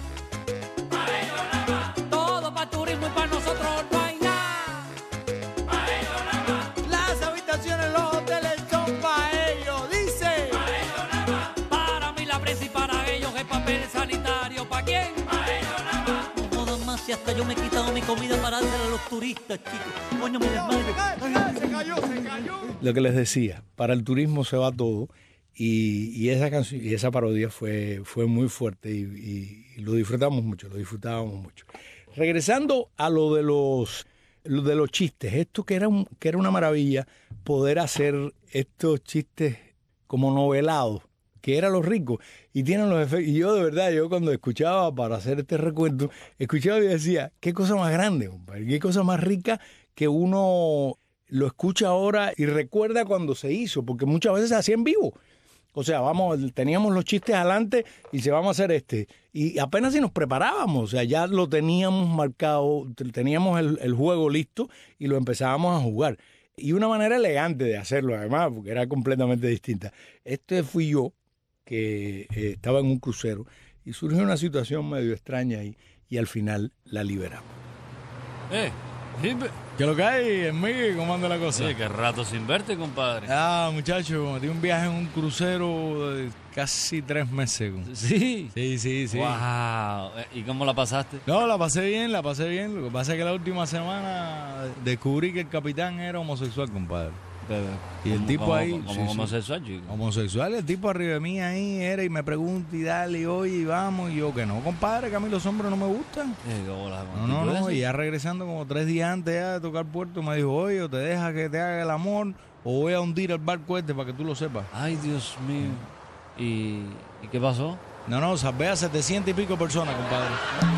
Speaker 3: yo me he quitado mi comida para dársela a los turistas, chicos. Coño, mi desmadre.
Speaker 2: Se cayó, se cayó. Lo que les decía, para el turismo se va todo. Y, y esa canción y esa parodia fue, fue muy fuerte y, y, y lo disfrutamos mucho, lo disfrutábamos mucho. Regresando a lo de los, lo de los chistes, esto que era, un, que era una maravilla, poder hacer estos chistes como novelados, que era lo rico, y tienen los efectos. Y yo de verdad, yo cuando escuchaba para hacer este recuento, escuchaba y decía, qué cosa más grande, compadre, qué cosa más rica que uno lo escucha ahora y recuerda cuando se hizo, porque muchas veces se hacía en vivo. O sea, vamos, teníamos los chistes adelante y se vamos a hacer este. Y apenas si nos preparábamos, o sea, ya lo teníamos marcado, teníamos el, el juego listo y lo empezábamos a jugar. Y una manera elegante de hacerlo, además, porque era completamente distinta. Este fui yo, que eh, estaba en un crucero, y surgió una situación medio extraña y, y al final la liberamos.
Speaker 11: Eh,
Speaker 2: ¿Qué lo que hay, Miguel? ¿Cómo anda la cosa?
Speaker 11: Sí, qué rato sin verte, compadre.
Speaker 2: Ah, muchacho, metí un viaje en un crucero de casi tres meses.
Speaker 11: ¿Sí?
Speaker 2: Sí, sí, sí.
Speaker 11: Wow. ¿Y cómo la pasaste?
Speaker 2: No, la pasé bien, la pasé bien. Lo que pasa es que la última semana descubrí que el capitán era homosexual, compadre. Y el tipo
Speaker 11: como,
Speaker 2: ahí...
Speaker 11: Como
Speaker 2: sí,
Speaker 11: homosexual,
Speaker 2: sí.
Speaker 11: chico.
Speaker 2: Homosexual, el tipo arriba de mí ahí era y me pregunta y dale, y oye, y vamos. Y yo, que no, compadre, que a mí los hombres no me gustan.
Speaker 11: Eh, bola,
Speaker 2: no, no, no. Y ya regresando como tres días antes ya de tocar puerto, me dijo, oye, o te deja que te haga el amor o voy a hundir el barco este para que tú lo sepas.
Speaker 11: Ay, Dios mío. ¿Y, ¿y qué pasó?
Speaker 2: No, no, salvé a setecientas y pico personas, compadre.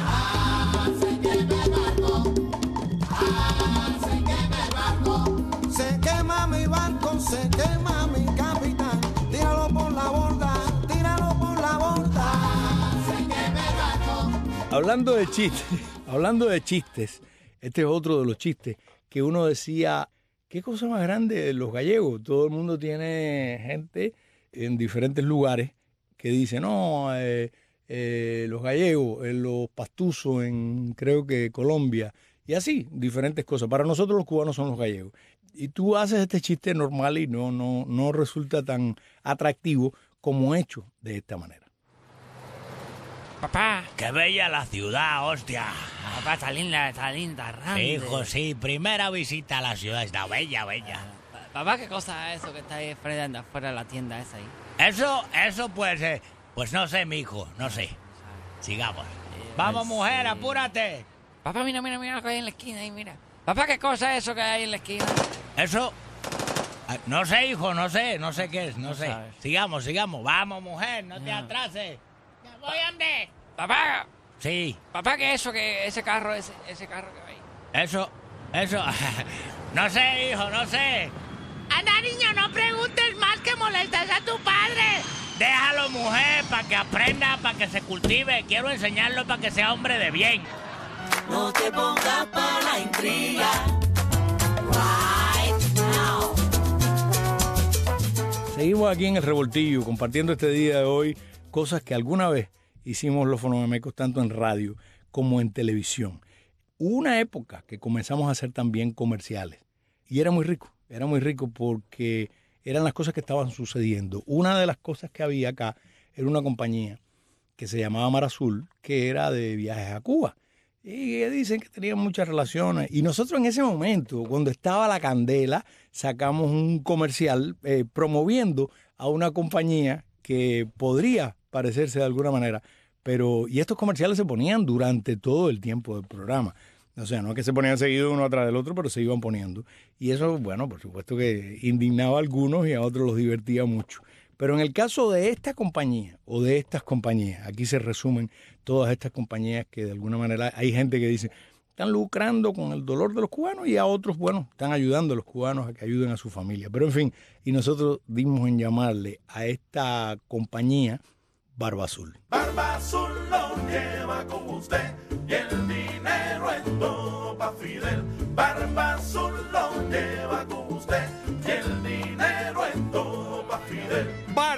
Speaker 8: Se quema mi barco, se quema mi capitán. Tíralo por la borda, tíralo por la borda. Se quema el barco.
Speaker 2: Hablando de chistes, hablando de chistes, este es otro de los chistes que uno decía, qué cosa más grande los gallegos. Todo el mundo tiene gente en diferentes lugares que dice, no, eh, eh, los gallegos, eh, los pastuzos en creo que Colombia, y así, diferentes cosas. Para nosotros los cubanos son los gallegos. Y tú haces este chiste normal y no, no, no resulta tan atractivo como hecho de esta manera.
Speaker 4: Papá.
Speaker 6: ¡Qué bella la ciudad, hostia!
Speaker 4: Papá, está linda, está linda, grande.
Speaker 6: Hijo, sí, primera visita a la ciudad, está bella, bella.
Speaker 4: Papá, ¿qué cosa es eso que está ahí afuera, afuera de la tienda esa ahí?
Speaker 6: Eso, eso pues, eh, pues no sé, mijo, no sé. Sigamos. Vamos, mujer, apúrate.
Speaker 4: Papá, mira, mira, mira lo que hay en la esquina ahí, mira. Papá, ¿qué cosa es eso que hay en la esquina?
Speaker 6: Eso, no sé, hijo, no sé, no sé qué es, no, no sé. Sabes. Sigamos, sigamos. Vamos, mujer, no te atrases.
Speaker 4: ¡Ya voy, hombre! Papá.
Speaker 6: Sí.
Speaker 4: Papá, ¿qué es eso, que ese carro, ese, ese carro que hay?
Speaker 6: Eso, eso, no sé, hijo, no sé.
Speaker 4: Anda, niño, no preguntes más, que molestas a tu padre.
Speaker 6: Déjalo, mujer, para que aprenda, para que se cultive. Quiero enseñarlo para que sea hombre de bien.
Speaker 3: No te pongas para la intriga. Right now.
Speaker 2: Seguimos aquí en El Revoltillo, compartiendo este día de hoy cosas que alguna vez hicimos los fonomemecos tanto en radio como en televisión. Hubo una época que comenzamos a hacer también comerciales y era muy rico, era muy rico porque eran las cosas que estaban sucediendo. Una de las cosas que había acá era una compañía que se llamaba Mar Azul, que era de viajes a Cuba. Y dicen que tenían muchas relaciones. Y nosotros en ese momento, cuando estaba la candela, sacamos un comercial eh, promoviendo a una compañía que podría parecerse de alguna manera. Pero, y estos comerciales se ponían durante todo el tiempo del programa. O sea, no es que se ponían seguidos uno atrás del otro, pero se iban poniendo. Y eso, bueno, por supuesto que indignaba a algunos y a otros los divertía mucho. Pero en el caso de esta compañía o de estas compañías, aquí se resumen todas estas compañías que de alguna manera hay gente que dice están lucrando con el dolor de los cubanos y a otros, bueno, están ayudando a los cubanos a que ayuden a su familia. Pero en fin, y nosotros dimos en llamarle a esta compañía Barba Azul.
Speaker 22: Barba Azul lo lleva con usted y el dinero es todo pa' Fidel. Barba Azul lo lleva con usted y el dinero es todo pa' Fidel.
Speaker 2: Barba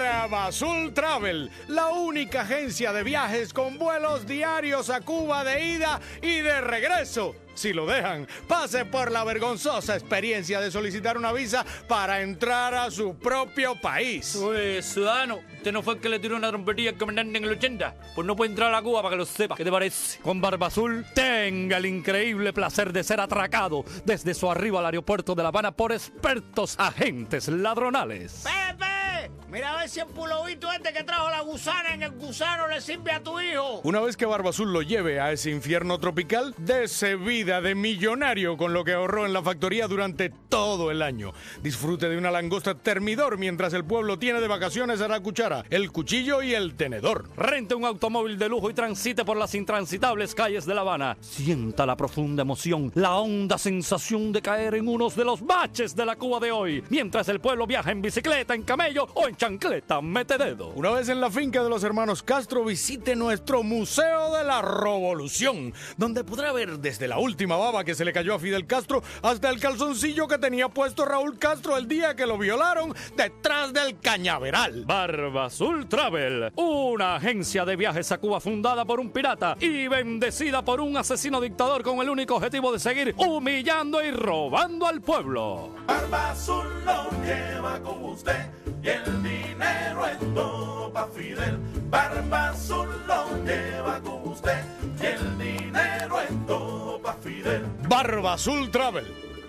Speaker 2: Barbazul Travel, la única agencia de viajes con vuelos diarios a Cuba de ida y de regreso. Si lo dejan, pase por la vergonzosa experiencia de solicitar una visa para entrar a su propio país.
Speaker 11: Oye, ciudadano, ¿usted no fue el que le tiró una trompetilla al comandante en el ochenta? Pues no puede entrar a Cuba para que lo sepa. ¿Qué te parece? Con Barbazul, tenga el increíble placer de ser atracado desde su arribo al aeropuerto de La Habana por expertos agentes ladronales.
Speaker 4: ¡Pepe! Mira a ver si el pulovito este que trajo la gusana en el gusano le sirve a tu hijo.
Speaker 2: Una vez que Barbazul lo lleve a ese infierno tropical, dese vida de millonario con lo que ahorró en la factoría durante todo el año. Disfrute de una langosta termidor mientras el pueblo tiene de vacaciones a la cuchara, el cuchillo y el tenedor.
Speaker 11: Rente un automóvil de lujo y transite por las intransitables calles de La Habana. Sienta la profunda emoción, la honda sensación de caer en unos de los baches de la Cuba de hoy, mientras el pueblo viaja en bicicleta, en camello o en chancleta mete dedo.
Speaker 2: Una vez en la finca de los hermanos Castro, visite nuestro Museo de la Revolución, donde podrá ver desde la última baba que se le cayó a Fidel Castro hasta el calzoncillo que tenía puesto Raúl Castro el día que lo violaron detrás del cañaveral.
Speaker 11: Barbazul Travel, una agencia de viajes a Cuba fundada por un pirata y bendecida por un asesino dictador con el único objetivo de seguir humillando y robando al pueblo.
Speaker 22: Barbazul lo lleva con usted y el dinero es todo pa' Fidel. Barbazul lo lleva con usted y el dinero es todo pa' Fidel.
Speaker 2: Barbazul Travel.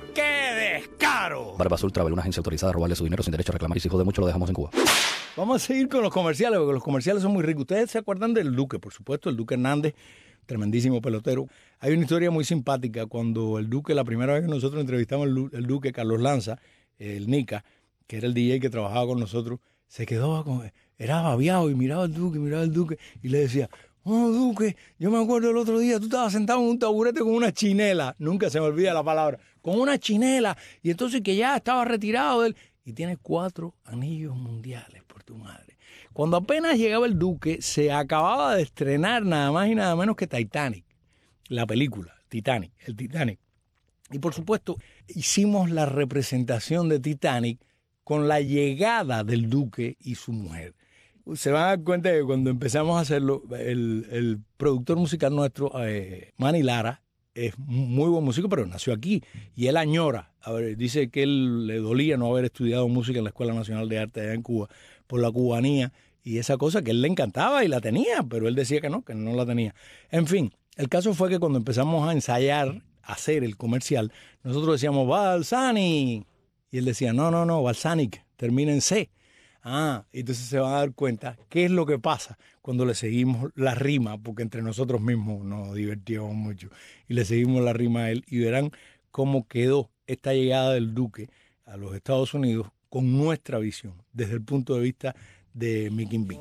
Speaker 2: ¡Qué descaro!
Speaker 7: Barbazul Travel, una agencia autorizada a robarle su dinero sin derecho a reclamar, y si jode mucho lo dejamos en Cuba.
Speaker 2: Vamos a seguir con los comerciales, porque los comerciales son muy ricos. Ustedes se acuerdan del Duque, por supuesto, el Duque Hernández, tremendísimo pelotero. Hay una historia muy simpática cuando el Duque, la primera vez que nosotros entrevistamos al el Duque, Carlos Lanza, el Nica, que era el D J que trabajaba con nosotros, se quedó, con, era babiado y miraba al Duque, miraba al Duque y le decía, oh, Duque, yo me acuerdo el otro día, tú estabas sentado en un taburete con una chinela, nunca se me olvida la palabra, con una chinela, y entonces que ya estaba retirado de él, y tiene cuatro anillos mundiales por tu madre. Cuando apenas llegaba el Duque, se acababa de estrenar nada más y nada menos que Titanic, la película, Titanic, el Titanic. Y por supuesto, hicimos la representación de Titanic con la llegada del Duque y su mujer. Se van a dar cuenta que cuando empezamos a hacerlo, el, el productor musical nuestro, eh, Manny Lara, es muy buen músico, pero nació aquí y él añora. A ver, dice que él le dolía no haber estudiado música en la Escuela Nacional de Arte allá en Cuba por la cubanía y esa cosa que él le encantaba y la tenía, pero él decía que no, que no la tenía. En fin, el caso fue que cuando empezamos a ensayar, a hacer el comercial, nosotros decíamos Balsani y él decía no, no, no, Balsanic, termina en C. Ah, entonces se van a dar cuenta qué es lo que pasa cuando le seguimos la rima, porque entre nosotros mismos nos divertíamos mucho, y le seguimos la rima a él, y verán cómo quedó esta llegada del Duque a los Estados Unidos con nuestra visión, desde el punto de vista de Mickey Bean.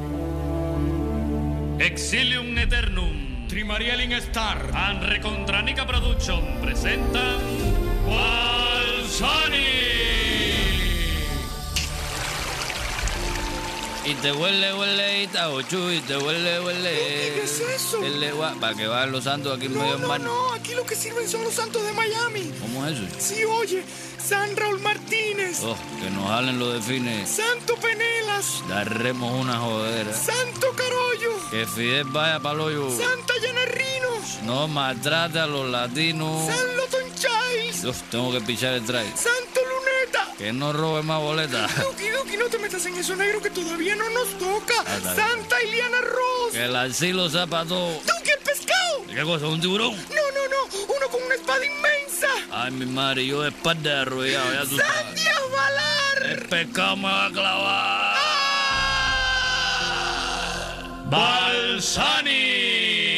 Speaker 11: Exilium Eternum, Trimarielin Star, and Recontranica Production presentan Balsani.
Speaker 9: Y te huele, huele, y ta ochu, y te huele, huele.
Speaker 23: ¿Qué es eso?
Speaker 9: El legua, para que vayan los santos aquí en
Speaker 23: no,
Speaker 9: medio
Speaker 23: no,
Speaker 9: mar.
Speaker 23: No, aquí lo que sirven son los santos de Miami.
Speaker 9: ¿Cómo es eso?
Speaker 23: Sí, oye, San Raúl Martínez.
Speaker 9: Oh, que nos jalen los defines.
Speaker 23: Santo Penelas.
Speaker 9: Daremos una jodera.
Speaker 23: Santo Carollo.
Speaker 9: Que Fidel vaya pa'l hoyo.
Speaker 23: Santa Llanarrinos.
Speaker 9: No maltrate a los latinos.
Speaker 23: San Loton Chais.
Speaker 9: Uf, tengo que pichar el traje.
Speaker 23: Santo Luneta.
Speaker 9: Que no robe más boletas.
Speaker 23: Duki, Duki, no te metas en eso, negro, que todavía no nos toca.
Speaker 9: Ah,
Speaker 23: Santa Iliana Ross.
Speaker 9: Que el asilo sepa todo.
Speaker 23: Duki, el pescado.
Speaker 9: ¿Qué cosa? ¿Un tiburón?
Speaker 23: No, no, no. Uno con una espada inmensa.
Speaker 9: Ay, mi madre, yo de espalda arrollado, ya tú
Speaker 23: sabes.
Speaker 9: sabes.
Speaker 23: ¡Sandia Valar!
Speaker 9: El pescado me va a clavar.
Speaker 23: ¡Ah!
Speaker 11: Balsani.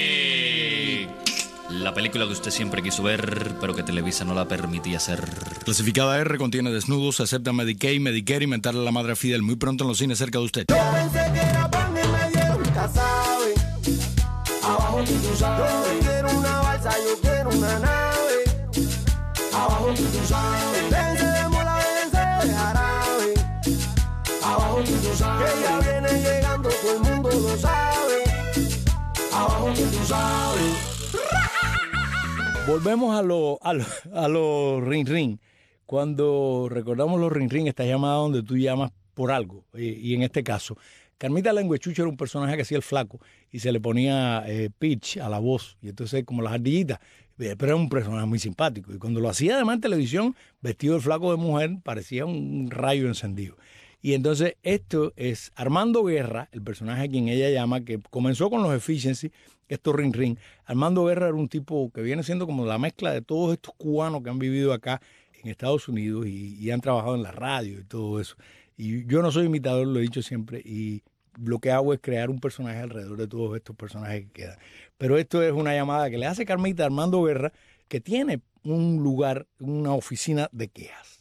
Speaker 11: La película que usted siempre quiso ver, pero que Televisa no la permitía hacer.
Speaker 2: Clasificada R, contiene desnudos, acepta Medicaid, Medicare y mentarle a la madre a Fidel. Muy pronto en los cines cerca de usted.
Speaker 8: Yo pensé que era pan y me dieron casabe. Abajo tú sabes. Yo quiero una balsa, yo quiero una nave. Abajo tú sabes. Dense de mola, dense de jarabe. Abajo tú sabes. Que ya viene llegando, todo el mundo lo sabe. Abajo tú sabes.
Speaker 2: Volvemos a los a lo, a lo ring ring. Cuando recordamos los ring ring, esta llamada donde tú llamas por algo. Y, y en este caso, Carmita Lengüechucho era un personaje que hacía el flaco y se le ponía eh, pitch a la voz. Y entonces, como las ardillitas, pero era un personaje muy simpático. Y cuando lo hacía además en televisión, vestido de flaco de mujer, parecía un rayo encendido. Y entonces esto es Armando Guerra, el personaje a quien ella llama, que comenzó con los Efficiency, estos Ring Ring. Armando Guerra era un tipo que viene siendo como la mezcla de todos estos cubanos que han vivido acá en Estados Unidos y, y han trabajado en la radio y todo eso. Y yo no soy imitador, lo he dicho siempre, y lo que hago es crear un personaje alrededor de todos estos personajes que quedan. Pero esto es una llamada que le hace Carmita a Armando Guerra, que tiene un lugar, una oficina de quejas.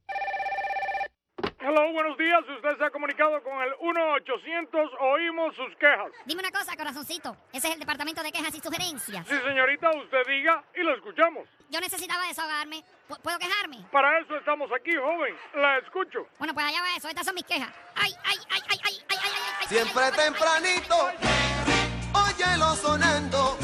Speaker 23: Hello, buenos días. Usted se ha comunicado con el uno ochocientos, oímos sus quejas.
Speaker 10: Dime una cosa, corazoncito. Ese es el departamento de quejas y sugerencias.
Speaker 23: Sí, señorita, usted diga y lo escuchamos.
Speaker 10: Yo necesitaba desahogarme. ¿P- ¿Puedo quejarme?
Speaker 23: Para eso estamos aquí, joven. La escucho.
Speaker 10: Bueno, pues allá va eso. Estas son mis quejas. Ay, ay, ay, ay, ay, ay, ay, ay, ay.
Speaker 8: Siempre tempranito, óyelo sonando.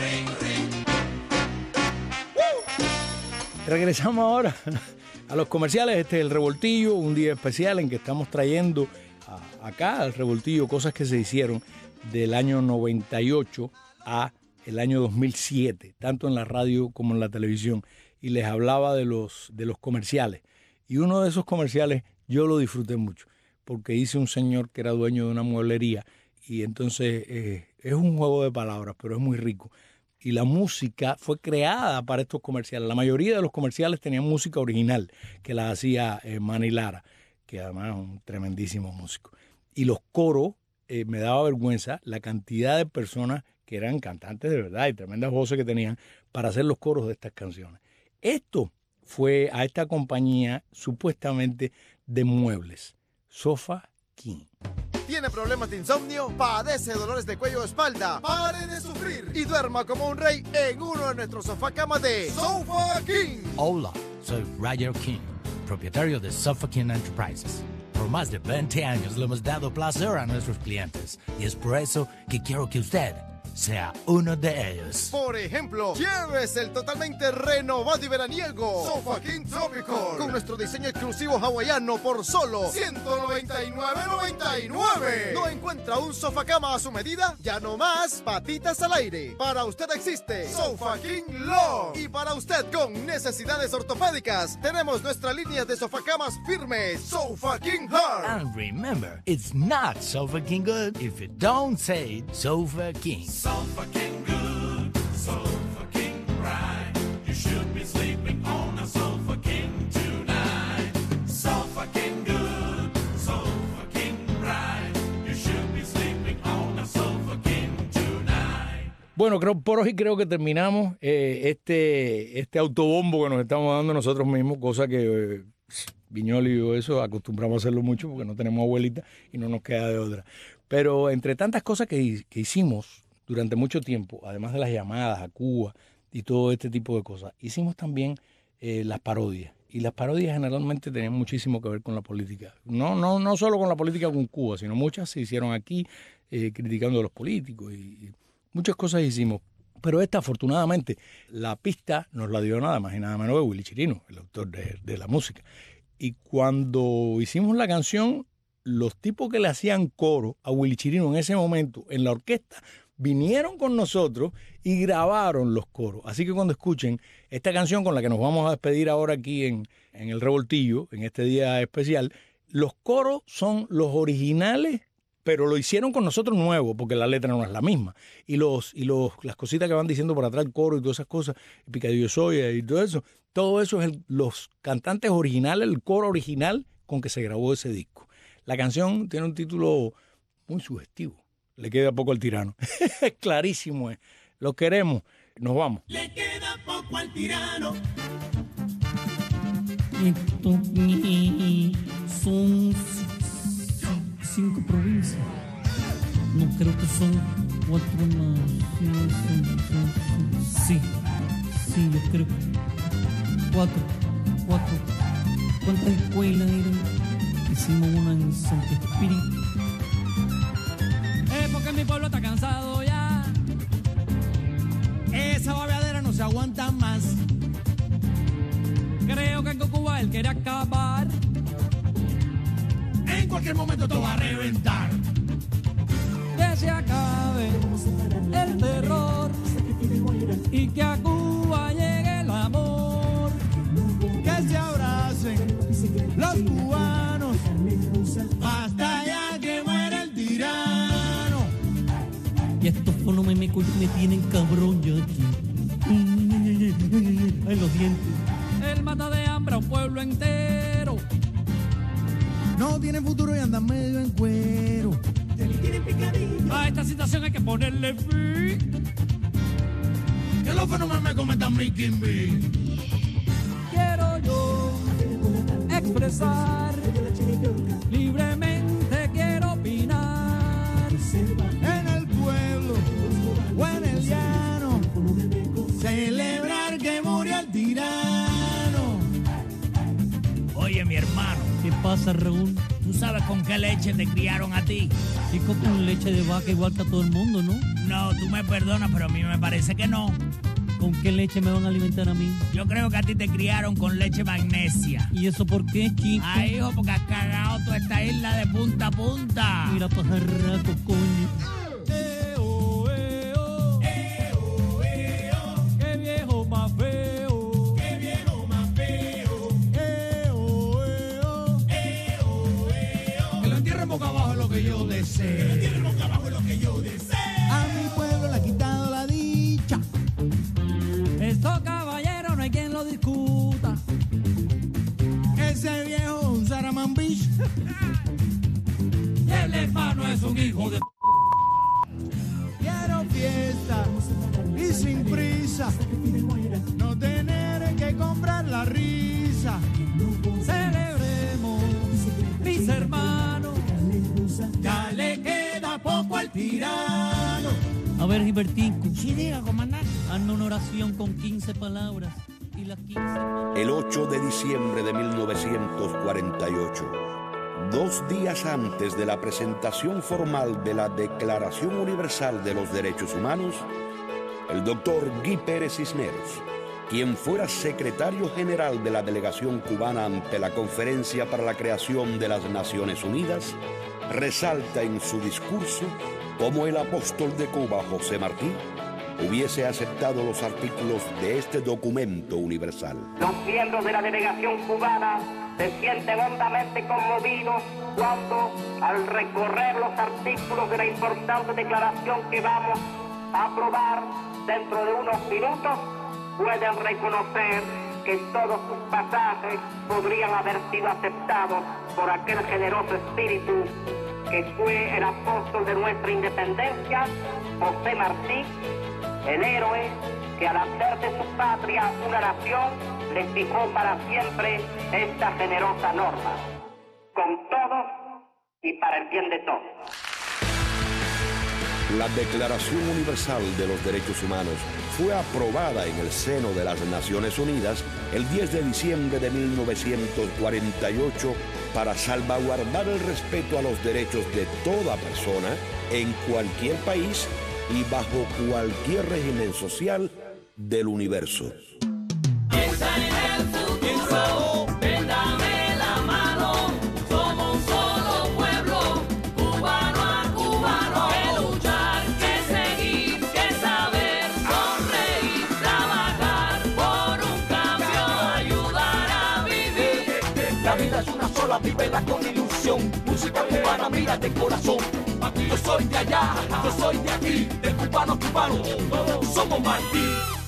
Speaker 2: Regresamos ahora a los comerciales. Este es El Revoltillo, un día especial en que estamos trayendo a, acá al Revoltillo cosas que se hicieron del año noventa y ocho a el año dos mil siete, tanto en la radio como en la televisión. Y les hablaba de los, de los comerciales. Y uno de esos comerciales yo lo disfruté mucho, porque hice un señor que era dueño de una mueblería. Y entonces eh, es un juego de palabras, pero es muy rico. Y la música fue creada para estos comerciales. La mayoría de los comerciales tenían música original, que la hacía eh, Manny Lara, que además es un tremendísimo músico. Y los coros, eh, me daba vergüenza la cantidad de personas que eran cantantes de verdad y tremendas voces que tenían para hacer los coros de estas canciones. Esto fue a esta compañía supuestamente de muebles, Sofa King.
Speaker 12: ¿Tiene problemas de insomnio? ¿Padece dolores de cuello o espalda? ¡Pare de sufrir! Y duerma como un rey en uno de nuestros sofacamas de Sofa King.
Speaker 13: Hola, soy Roger King, propietario de Sofa King Enterprises. Por más de veinte años le hemos dado placer a nuestros clientes y es por eso que quiero que usted sea uno de ellos.
Speaker 12: Por ejemplo, llévese el totalmente renovado y veraniego Sofa King Tropical con nuestro diseño exclusivo hawaiano por solo ciento noventa y nueve noventa y nueve. ¿No encuentra un sofá cama a su medida? Ya no más patitas al aire. Para usted existe Sofa King Long. Y para usted con necesidades ortopédicas tenemos nuestra línea de sofacamas firmes Sofa King Hard.
Speaker 13: And remember, it's not Sofa King good if you don't say Sofa King.
Speaker 22: Sofa King good, Sofa King right. You should be sleeping on a Sofa King tonight. Sofa King good, Sofa King right. You should be sleeping on a Sofa King tonight.
Speaker 2: Bueno, creo, por hoy creo que terminamos eh, este, este autobombo que nos estamos dando nosotros mismos, cosa que eh, Viñoli y yo eso acostumbramos a hacerlo mucho porque no tenemos abuelita y no nos queda de otra. Pero entre tantas cosas que, que hicimos durante mucho tiempo, además de las llamadas a Cuba y todo este tipo de cosas, hicimos también eh, las parodias. Y las parodias generalmente tenían muchísimo que ver con la política. No, no, no solo con la política con Cuba, sino muchas se hicieron aquí eh, criticando a los políticos y, y muchas cosas hicimos. Pero esta, afortunadamente, la pista nos la dio nada más y nada menos que Willy Chirino, el autor de, de la música. Y cuando hicimos la canción, los tipos que le hacían coro a Willy Chirino en ese momento en la orquesta vinieron con nosotros y grabaron los coros. Así que cuando escuchen esta canción con la que nos vamos a despedir ahora aquí en, en El Revoltillo, en este día especial, los coros son los originales, pero lo hicieron con nosotros nuevo, porque la letra no es la misma. Y los y los las cositas que van diciendo por atrás, el coro y todas esas cosas, el picadillo soya y todo eso, todo eso es el, los cantantes originales, el coro original con que se grabó ese disco. La canción tiene un título muy sugestivo. Le queda poco al tirano. Clarísimo es. Lo queremos. Nos vamos.
Speaker 22: Le queda poco al tirano.
Speaker 3: Esto son cinco provincias. No creo que son cuatro naciones. Sí, sí, yo creo. Cuatro, cuatro. ¿Cuántas escuelas eran? Hicimos una en Santo Espíritu.
Speaker 14: Es porque mi pueblo está cansado ya. Esa babeadera no se aguanta más. Creo que en Cuba él quiere acabar.
Speaker 22: En
Speaker 14: cualquier momento todo va a reventar.
Speaker 3: Que se acabe el terror y que a Cuba llegue el amor.
Speaker 14: Que se abracen los cubanos hasta ya que muera el tirano.
Speaker 3: Y estos fonomes me, me tienen cabrón ya aquí. Ay, los dientes. Él mata de hambre a un pueblo entero.
Speaker 14: No tienen futuro y andan medio en cuero.
Speaker 3: A esta situación hay que ponerle fin.
Speaker 14: Que los fenómenos me cometan mi Kimby.
Speaker 3: Quiero yo expresar libremente, quiero opinar.
Speaker 14: En el pueblo o en el llano, celebrar que murió el tirano.
Speaker 6: Oye, mi hermano.
Speaker 3: ¿Qué pasa, Raúl?
Speaker 6: ¿Tú sabes con qué leche te criaron a ti?
Speaker 3: Chico, con leche de vaca igual que a todo el mundo, ¿no?
Speaker 6: No, tú me perdonas, pero a mí me parece que no.
Speaker 3: ¿Con qué leche me van a alimentar a mí?
Speaker 6: Yo creo que a ti te criaron con leche magnesia.
Speaker 3: ¿Y eso por qué, chico?
Speaker 6: Ay, hijo, porque has cagado toda esta isla de punta a punta.
Speaker 3: Mira, pajarraco, coño. ¡Qué viejo más feo!
Speaker 14: ¡Qué viejo más feo! Que lo entierren boca abajo es lo que yo deseo. Que lo entierren boca abajo es lo que yo deseo. A mi pueblo le ha quitado la dicha.
Speaker 3: Esto, caballero, no hay quien lo discuta.
Speaker 14: Ese viejo es un Saramambich.
Speaker 3: Y el hermano es un hijo de...
Speaker 14: Quiero fiesta y sin prisa, no tener que comprar la risa.
Speaker 3: Celebremos, mis hermanos,
Speaker 14: ya le queda poco al tirano.
Speaker 3: A ver, Gilbertico.
Speaker 6: Sí, diga, comandante.
Speaker 3: Hazme una oración con quince palabras. Y las quince...
Speaker 15: El ocho de diciembre de mil novecientos cuarenta y ocho, dos días antes de la presentación formal de la Declaración Universal de los Derechos Humanos, el doctor Guy Pérez Cisneros, quien fuera secretario general de la delegación cubana ante la Conferencia para la Creación de las Naciones Unidas, resalta en su discurso cómo el apóstol de Cuba, José Martí, hubiese aceptado los artículos de este documento universal.
Speaker 17: Los miembros de la delegación cubana se sienten hondamente conmovidos cuando, al recorrer los artículos de la importante declaración que vamos a aprobar dentro de unos minutos, pueden reconocer que todos sus pasajes podrían haber sido aceptados por aquel generoso espíritu que fue el apóstol de nuestra independencia, José Martí, el héroe que al hacer de su patria una nación le fijó para siempre esta generosa norma, con todos y para el bien de todos.
Speaker 15: La Declaración Universal de los Derechos Humanos fue aprobada en el seno de las Naciones Unidas el diez de diciembre de mil novecientos cuarenta y ocho para salvaguardar el respeto a los derechos de toda persona en cualquier país y bajo cualquier régimen social del universo.
Speaker 8: Piensa en el futuro, ven, dame la mano, somos un solo pueblo, cubano a cubano, que luchar, que seguir, que saber, sonreír, trabajar por un cambio, ayudar a vivir.
Speaker 14: La vida es una sola, vívela con ilusión, música cubana, mira de corazón. Yo soy de allá, yo soy de aquí, de cubano a cubano, somos Martí.